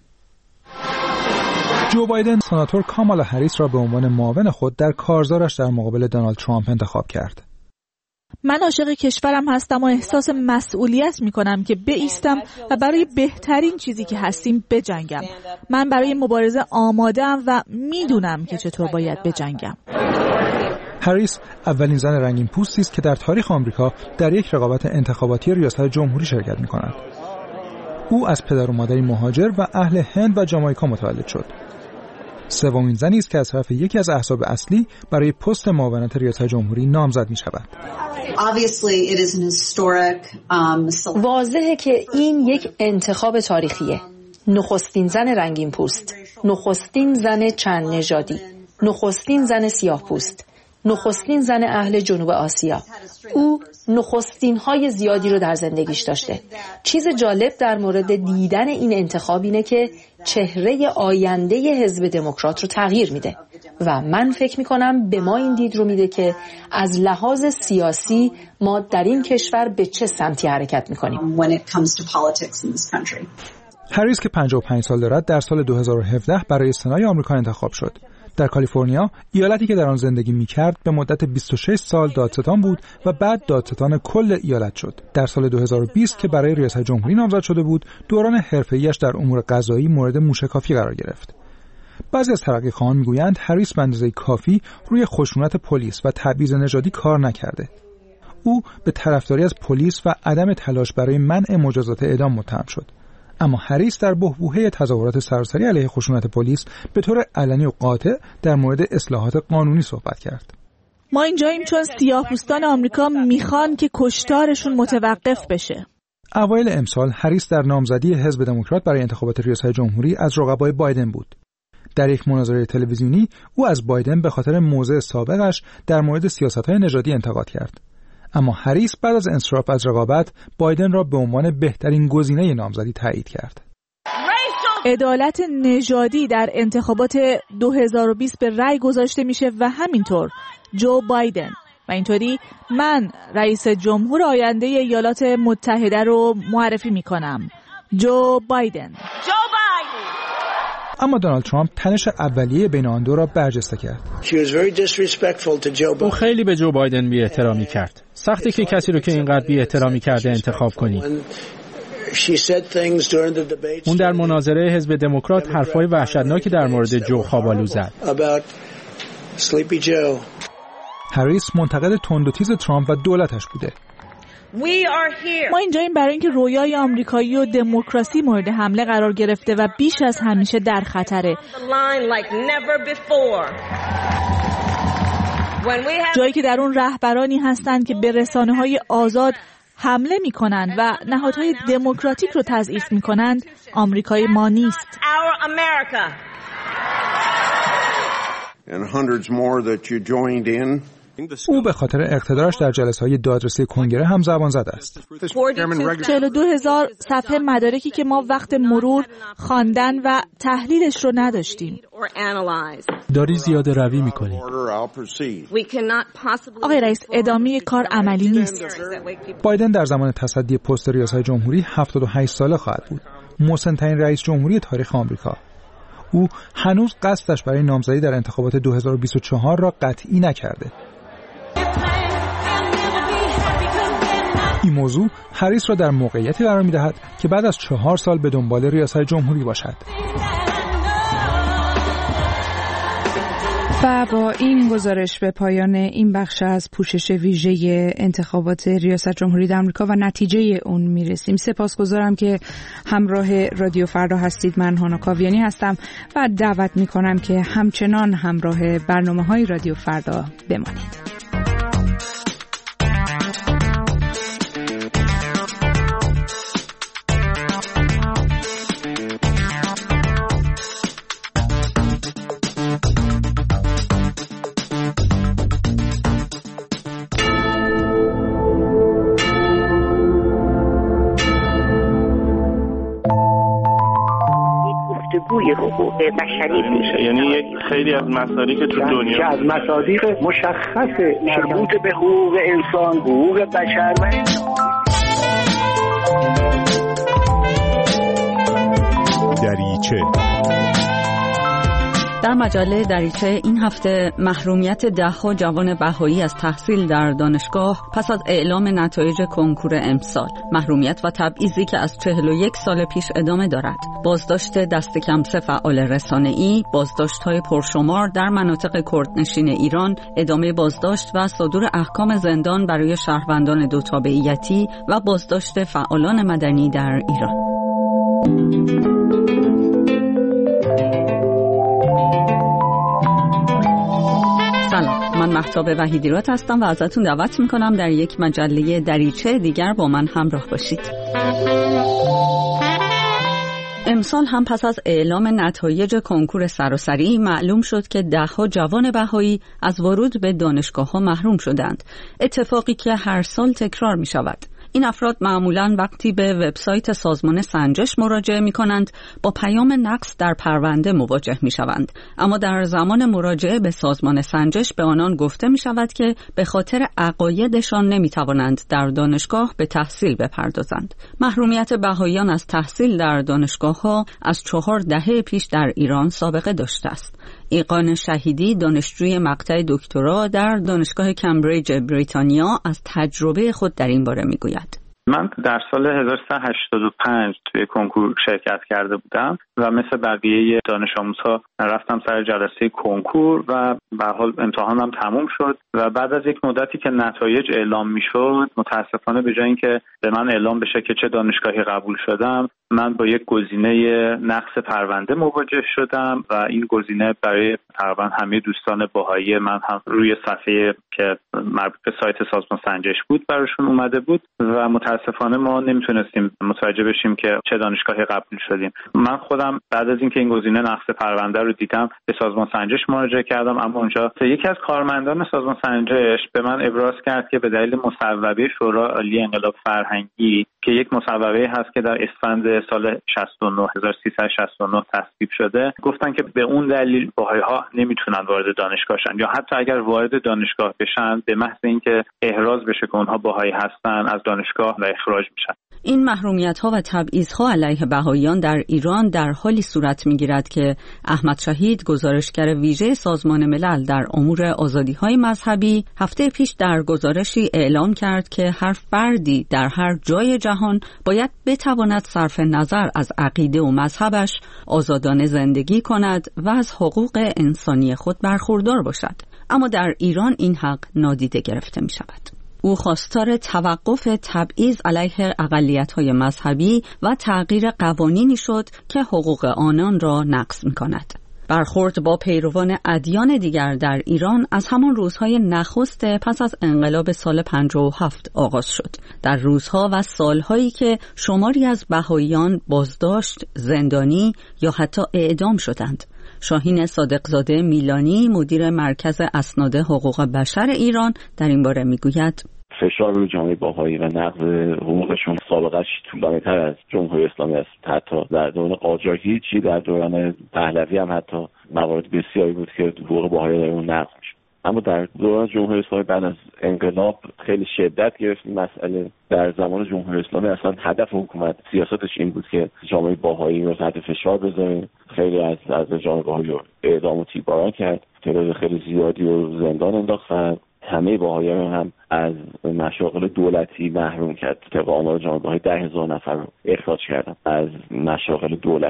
جو بایدن سناتور کامالا هریس را به عنوان معاون خود در کارزارش در مقابل دونالد ترامپ انتخاب کرد. من عاشق کشورم هستم و احساس مسئولیت میکنم که بایستم و برای بهترین چیزی که هستیم بجنگم. من برای مبارزه آماده‌ام و میدونم که چطور باید بجنگم. هریس اولین زن رنگین پوستی است که در تاریخ آمریکا در یک رقابت انتخاباتی ریاست جمهوری شرکت میکند. او از پدر و مادری مهاجر و اهل هند و جامائیکا متولد شد. سومین زنی است که از طرف یکی از احزاب اصلی برای پست معاونت ریاست جمهوری نامزد می‌شود. واضحه که این یک انتخاب تاریخیه. نخستین زن رنگین پوست، نخستین زن چند نژادی، نخستین زن سیاه پوست، نخستین زن اهل جنوب آسیا. او نخستین های زیادی رو در زندگیش داشته. چیز جالب در مورد دیدن این انتخاب اینه که چهره آینده حزب دموکرات رو تغییر میده و من فکر میکنم به ما این دید رو میده که از لحاظ سیاسی ما در این کشور به چه سمتی حرکت میکنیم. هریس که 55 سال دارد در سال 2017 برای سنای آمریکا انتخاب شد. در کالیفرنیا، ایالتی که در آن زندگی می‌کرد، به مدت 26 سال دادستان بود و بعد دادستان کل ایالت شد. در سال 2020 که برای ریاست جمهوری نامزد شده بود، دوران حرفه‌ایش در امور قضایی مورد موشکافی قرار گرفت. بعضی از ترقی‌خواهان می‌گویند هریس به اندازه کافی روی خشونت پلیس و تبعیض نژادی کار نکرده. او به طرفداری از پلیس و عدم تلاش برای منع مجازات اعدام متهم شد. اما هریس در بحبوحه تظاهرات سراسری علیه خشونت پلیس به طور علنی و قاطع در مورد اصلاحات قانونی صحبت کرد. ما اینجاییم چون سیاه‌پوستان آمریکا میخوان که کشتارشون متوقف بشه. اوایل امسال هریس در نامزدی حزب دموکرات برای انتخابات ریاست جمهوری از رقبای بایدن بود. در یک مناظره تلویزیونی او از بایدن به خاطر موضع سابقش در مورد سیاست‌های نژادی انتقاد کرد. اما هریس بعد از انصراف از رقابت بایدن را به عنوان بهترین گزینه نامزدی تایید کرد. عدالت نژادی در انتخابات 2020 به رأی گذاشته میشه و همینطور جو بایدن و اینطوری من رئیس جمهور آینده ایالات متحده رو معرفی میکنم. جو بایدن. اما دونالد ترامپ تنش اولیه بین آن دو را برجسته کرد. او خیلی به جو بایدن بی‌احترامی کرد. سخته که کسی رو که اینقدر بی‌احترامی کرده انتخاب کنی. اون در مناظره حزب دموکرات حرفای وحشتناکی در مورد جو خوابالو زد. هریس منتقد تند و تیز ترامپ و دولتش بوده. ما اینجاییم برای اینکه رویای آمریکایی و دموکراسی مورد حمله قرار گرفته و بیش از همیشه در خطره. جایی که در اون رهبرانی هستند که به رسانه‌های آزاد حمله می‌کنند و نهادهای دموکراتیک رو تضعیف می‌کنند، آمریکای ما نیست. او به خاطر اقتدارش در جلسه‌های دادرسی کنگره هم زبان زده است. 42,000 صفحه مدارکی که ما وقت مرور خواندن و تحلیلش رو نداشتیم. داری زیاده روی می‌کنی. آقای رئیس، ادامه کار عملی نیست. بایدن در زمان تصدی پست ریاست جمهوری 78 ساله خواهد بود. مسن‌ترین رئیس جمهوری تاریخ آمریکا. او هنوز قصدش برای نامزدی در انتخابات 2024 را قطعی نکرده. این موضوع هریس را در موقعیتی قرار می‌دهد که بعد از 4 سال به دنبال ریاست جمهوری باشد. و با این گزارش به پایان این بخش از پوشش ویژه انتخابات ریاست جمهوری در آمریکا و نتیجه اون میرسیم. سپاسگزارم که همراه رادیو فردا هستید. من هانا کاویانی هستم و دعوت میکنم که همچنان همراه برنامه‌های رادیو فردا بمانید. حقوق بشری میشه، یعنی یک خیلی از مصادیق تو دنیا از مصادیق مشخص مربوط به حقوق انسان، حقوق بشر و دریچه. در مجله دریچه این هفته محرومیت ده‌ها جوان بهایی از تحصیل در دانشگاه پس از اعلام نتایج کنکور امسال، محرومیت و تبعیضی که از 41 سال پیش ادامه دارد، بازداشت دست کم 3 فعال رسانه‌ای، بازداشت‌های پرشمار در مناطق کردنشین ایران، ادامه بازداشت و صدور احکام زندان برای شهروندان دو تابعیتی و بازداشت فعالان مدنی در ایران. سلام، من مهتاب وحیدیرات هستم و ازتون دعوت میکنم در یک مجله دریچه دیگر با من همراه باشید. امسال هم پس از اعلام نتایج کنکور سراسری معلوم شد که ده‌ها جوان بهایی از ورود به دانشگاه‌ها محروم شدند، اتفاقی که هر سال تکرار می شود. این افراد معمولاً وقتی به وبسایت سازمان سنجش مراجعه می‌کنند با پیام نقص در پرونده مواجه می‌شوند، اما در زمان مراجعه به سازمان سنجش به آنان گفته می‌شود که به خاطر عقایدشان نمی‌توانند در دانشگاه به تحصیل بپردازند. محرومیت بهاییان از تحصیل در دانشگاه‌ها از 4 دهه پیش در ایران سابقه داشته است. ایقان شهیدی، دانشجوی مقطع دکترا در دانشگاه کمبریج بریتانیا، از تجربه خود در این باره میگوید. من در سال 1385 توی کنکور شرکت کرده بودم و مثل بقیه دانش آموزها رفتم سر جلسه کنکور و به هر حال امتحانم تموم شد و بعد از یک مدتی که نتایج اعلام میشد، متاسفانه به جای اینکه به من اعلام بشه که چه دانشگاهی قبول شدم، من با یک گزینه نقص پرونده مواجه شدم و این گزینه برای تقریبا همه دوستان بهایی من هم روی صفحه که مربوط به سایت سازمان سنجش بود براشون اومده بود و متاسفانه ما نمیتونستیم متوجه بشیم که چه دانشگاهی قبول شدیم. من خودم بعد از اینکه این گزینه نقص پرونده رو دیدم به سازمان سنجش مراجعه کردم، اما اونجا یکی از کارمندان سازمان سنجش به من ابراز کرد که به دلیل مصوبه شورای عالی انقلاب فرهنگی که یک مصوبه هست که در اسفند سال 1369 تصویب شده، گفتن که به اون دلیل بهائی‌ها نمیتونن وارد دانشگاه شن، یا حتی اگر وارد دانشگاه بشن به محض اینکه احراز بشه که اونها بهایی هستن از دانشگاه و اخراج میشن. این محرومیت‌ها و تبعیض‌ها علیه بهائیان در ایران در حالی صورت می‌گیرد که احمد شهید، گزارشگر ویژه سازمان ملل در امور آزادی‌های مذهبی، هفته پیش در گزارشی اعلام کرد که هر فردی در هر جای جهان باید بتواند صرف نظر از عقیده و مذهبش آزادانه زندگی کند و از حقوق انسانی خود برخوردار باشد. اما در ایران این حق نادیده گرفته می‌شود. او خواستار توقف تبعیض علیه اقلیت‌های مذهبی و تغییر قوانینی شد که حقوق آنان را نقض می‌کند. برخورد با پیروان ادیان دیگر در ایران از همان روزهای نخست پس از انقلاب سال 57 آغاز شد. در روزها و سالهایی که شماری از بهائیان بازداشت، زندانی یا حتی اعدام شدند. شاهین صادقزاده میلانی، مدیر مرکز اسناد حقوق بشر ایران، در این باره میگوید: فشار روی جامعه بهایی و نقض حقوقشون سابقه‌اش طولانی‌تر از جمهوری اسلامی است. حتی در دوران قاجاری چی در دوران پهلوی هم حتی موارد بسیاری بود که حقوق بهایی در اون نقض میشه. اما در دوران جمهوری اسلامی بعد از انقلاب خیلی شدت گرفت این مسئله. در زمان جمهوری اسلامی اصلا هدف حکومت سیاستش این بود که جامعه بهایی رو تحت فشار بذاره. خیلی از جامعه بهایی رو اعدام و تیرباران کرد، تعداد خیلی زیادی رو زندان انداخت و همه بهائیان هم از مشاغل دولتی محروم کرد. طبق آمار جامعه بهایی 10,000 نفر رو اخراج کردن از مشاغل دولتی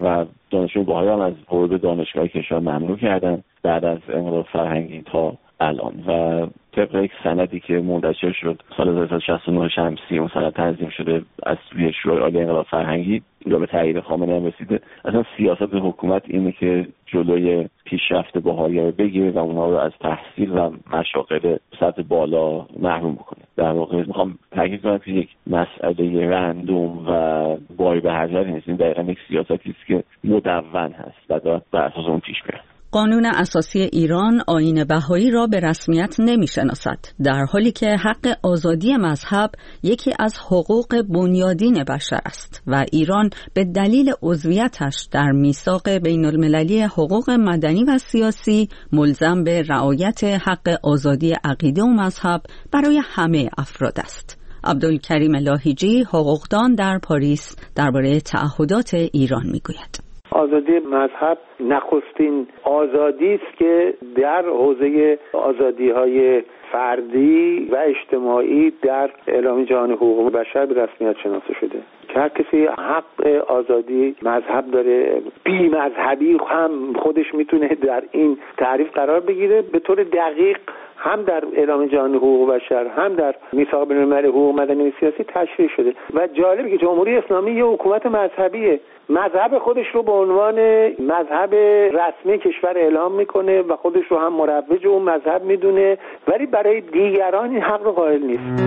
و دانشجو بهایی هم از ورود دانشگاه کشور ممنوع کردن بعد از انقلاب فرهنگی تا الان. و طبق یک سندی که منتشر شد سال 1969 شمسی، اون سند تنظیم شده از سوی شورای عالی انقلاب فرهنگی یا به تایید خامنه‌ای هم رسیده، اصلا سیاست حکومت اینه که جلوی پیشرفت بهایی رو بگیره و اونها رو از تحصیل و مشاغل سطح بالا محروم بکنه. در واقع میخوام تاکید کنم که یک مسئله رندوم و باری به هر نیست، این دقیقاً یک سیاستی است که مدون هست و باید بر اساس اون پیش بره. قانون اساسی ایران آیین بهایی را به رسمیت نمی‌شناسد، در حالی که حق آزادی مذهب یکی از حقوق بنیادین بشر است و ایران به دلیل عضویتش در میثاق بین‌المللی حقوق مدنی و سیاسی ملزم به رعایت حق آزادی عقیده و مذهب برای همه افراد است. عبدالکریم لاهیجی، حقوقدان در پاریس، درباره تعهدات ایران میگوید. آزادی مذهب نخستین آزادی است که در حوزه آزادی‌های فردی و اجتماعی در اعلامیه جهانی حقوق بشر به رسمیت شناخته شده که هر کسی حق آزادی مذهب داره. بی مذهبی هم خودش میتونه در این تعریف قرار بگیره. به طور دقیق هم در اعلامیه جهانی حقوق بشر هم در میثاق بین‌المللی حقوق مدنی و سیاسی تشریح شده و جالبه که جمهوری اسلامی یه حکومت مذهبیه، مذهب خودش رو به عنوان مذهب رسمی کشور اعلام میکنه و خودش رو هم مروج اون مذهب میدونه، ولی برای دیگران این حق رو قائل نیست.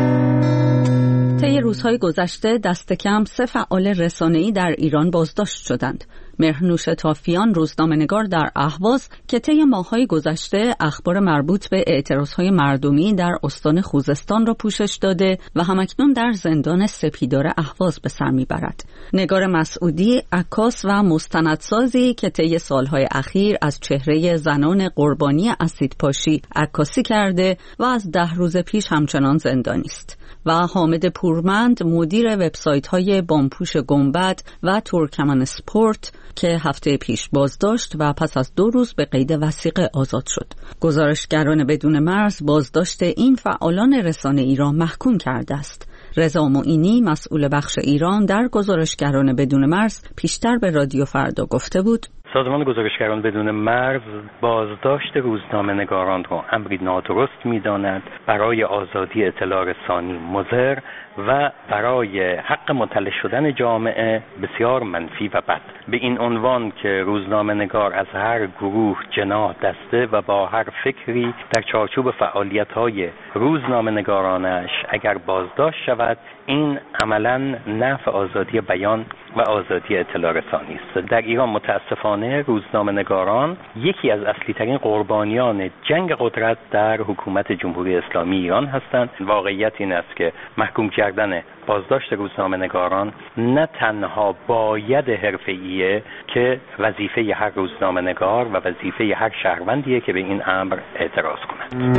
طی روزهای گذشته دست کم 3 فعال رسانه‌ای در ایران بازداشت شدند. مهرنوش تافیان، روزنامه‌نگار در اهواز که طی ماه‌های گذشته اخبار مربوط به اعتراضهای مردمی در استان خوزستان را پوشش داده و همکنون در زندان سپیدار اهواز به سر میبرد. نگار مسعودی، عکاس و مستندسازی که طی سالهای اخیر از چهره زنان قربانی اسیدپاشی عکاسی کرده و از 10 روز پیش همچنان زندانی است. و حامد پورمند، مدیر وبسایت‌های بامپوش گنبد و ترکمن اسپورت که هفته پیش بازداشت و پس از 2 روز به قید وثیقه آزاد شد. گزارشگران بدون مرز بازداشت این فعالان رسانه‌ای را محکوم کرده است. رضا معینی، مسئول بخش ایران در گزارشگران بدون مرز، پیشتر به رادیو فردا گفته بود: سازمان گزارشگران بدون مرز بازداشت روزنامه‌نگاران را امری نادرست می‌داند، برای آزادی اطلاع رسانی مضر و برای حق مطلع شدن جامعه بسیار منفی و بد. به این عنوان که روزنامه‌نگار از هر گروه، جناح، دسته و با هر فکری در چارچوب فعالیت‌های روزنامه‌نگارانش اگر بازداشت شود، این عملاً نفی آزادی بیان و آزادی اطلاع رسانی است. در ایران متاسفانه روزنامه‌نگاران یکی از اصلی‌ترین قربانیان جنگ قدرت در حکومت جمهوری اسلامی ایران هستند. واقعیت این است که محکوم کردن بازداشت روزنامه‌نگاران نه تنها باید حرفه‌ایه که وظیفه هر روزنامه‌نگار و وظیفه هر شهروندیه که به این امر اعتراض کند.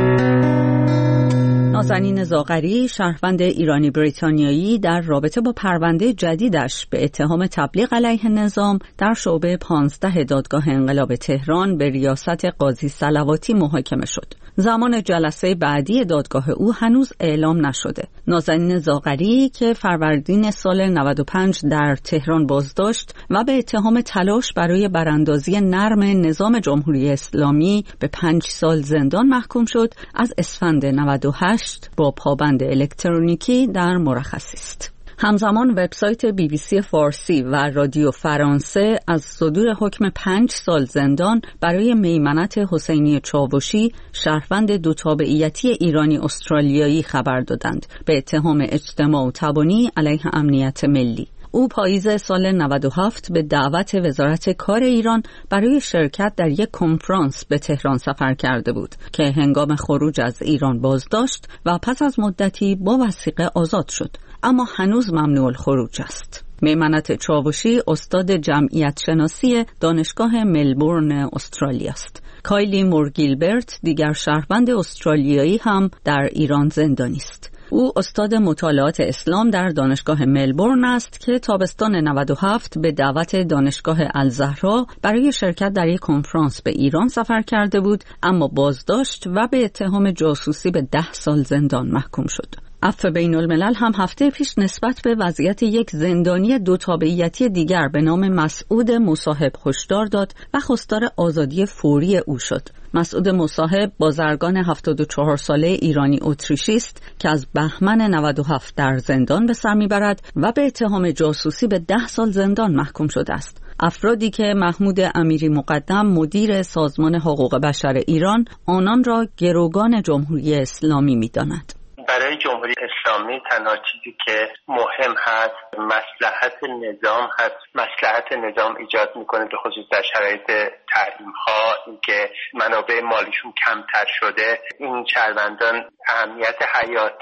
نازنین زاغری، شهروند ایرانی بریتانیایی، در رابطه با پرونده جدیدش به اتهام تبلیغ علیه نظام در شعبه 15 دادگاه انقلاب تهران به ریاست قاضی صلواتی محاکمه شد. زمان جلسه بعدی دادگاه او هنوز اعلام نشده. نازنین زاغری که فروردین سال 95 در تهران بازداشت و به اتهام تلاش برای براندازی نرم نظام جمهوری اسلامی به 5 سال زندان محکوم شد، از اسفند 98 با پابند الکترونیکی در مرخصی است. همزمان وبسایت BBC فارسی و رادیو فرانسه از صدور حکم 5 سال زندان برای میمنت حسینی چاوشی، شهروند 2 تابعیتی ایرانی استرالیایی خبر دادند به اتهام اجتماع و تبانی علیه امنیت ملی. او پاییز سال 97 به دعوت وزارت کار ایران برای شرکت در یک کنفرانس به تهران سفر کرده بود که هنگام خروج از ایران بازداشت و پس از مدتی با وثیقه آزاد شد، اما هنوز ممنوع الخروج است. میمنت چاوشی استاد جمعیت شناسی دانشگاه ملبورن استرالیا است. کایلی مورگیلبرت، دیگر شهروند استرالیایی، هم در ایران زندانی است. او استاد مطالعات اسلام در دانشگاه ملبورن است که تابستان 97 به دعوت دانشگاه الزهرا برای شرکت در یک کنفرانس به ایران سفر کرده بود، اما بازداشت و به اتهام جاسوسی به 10 سال زندان محکوم شد. عفو بین الملل هم هفته پیش نسبت به وضعیت یک زندانی دو تابعیتی دیگر به نام مسعود مصاحب هشدار داد و خواستار آزادی فوری او شد. مسعود مصاحب بازرگان 74 ساله ایرانی اتریشی است که از بهمن 97 در زندان به سر میبرد و به اتهام جاسوسی به 10 سال زندان محکوم شده است. افرادی که محمود امیری مقدم مدیر سازمان حقوق بشر ایران آنان را گروگان جمهوری اسلامی می‌داند. برای جمهوری اسلامی تنها چیزی که مهم هست مصلحت نظام هست. مصلحت نظام ایجاد میکنه به خصوص در شرایط تحریم ها، اینکه منابع مالیشون کمتر شده. این شهروندان اهمیت حیاتی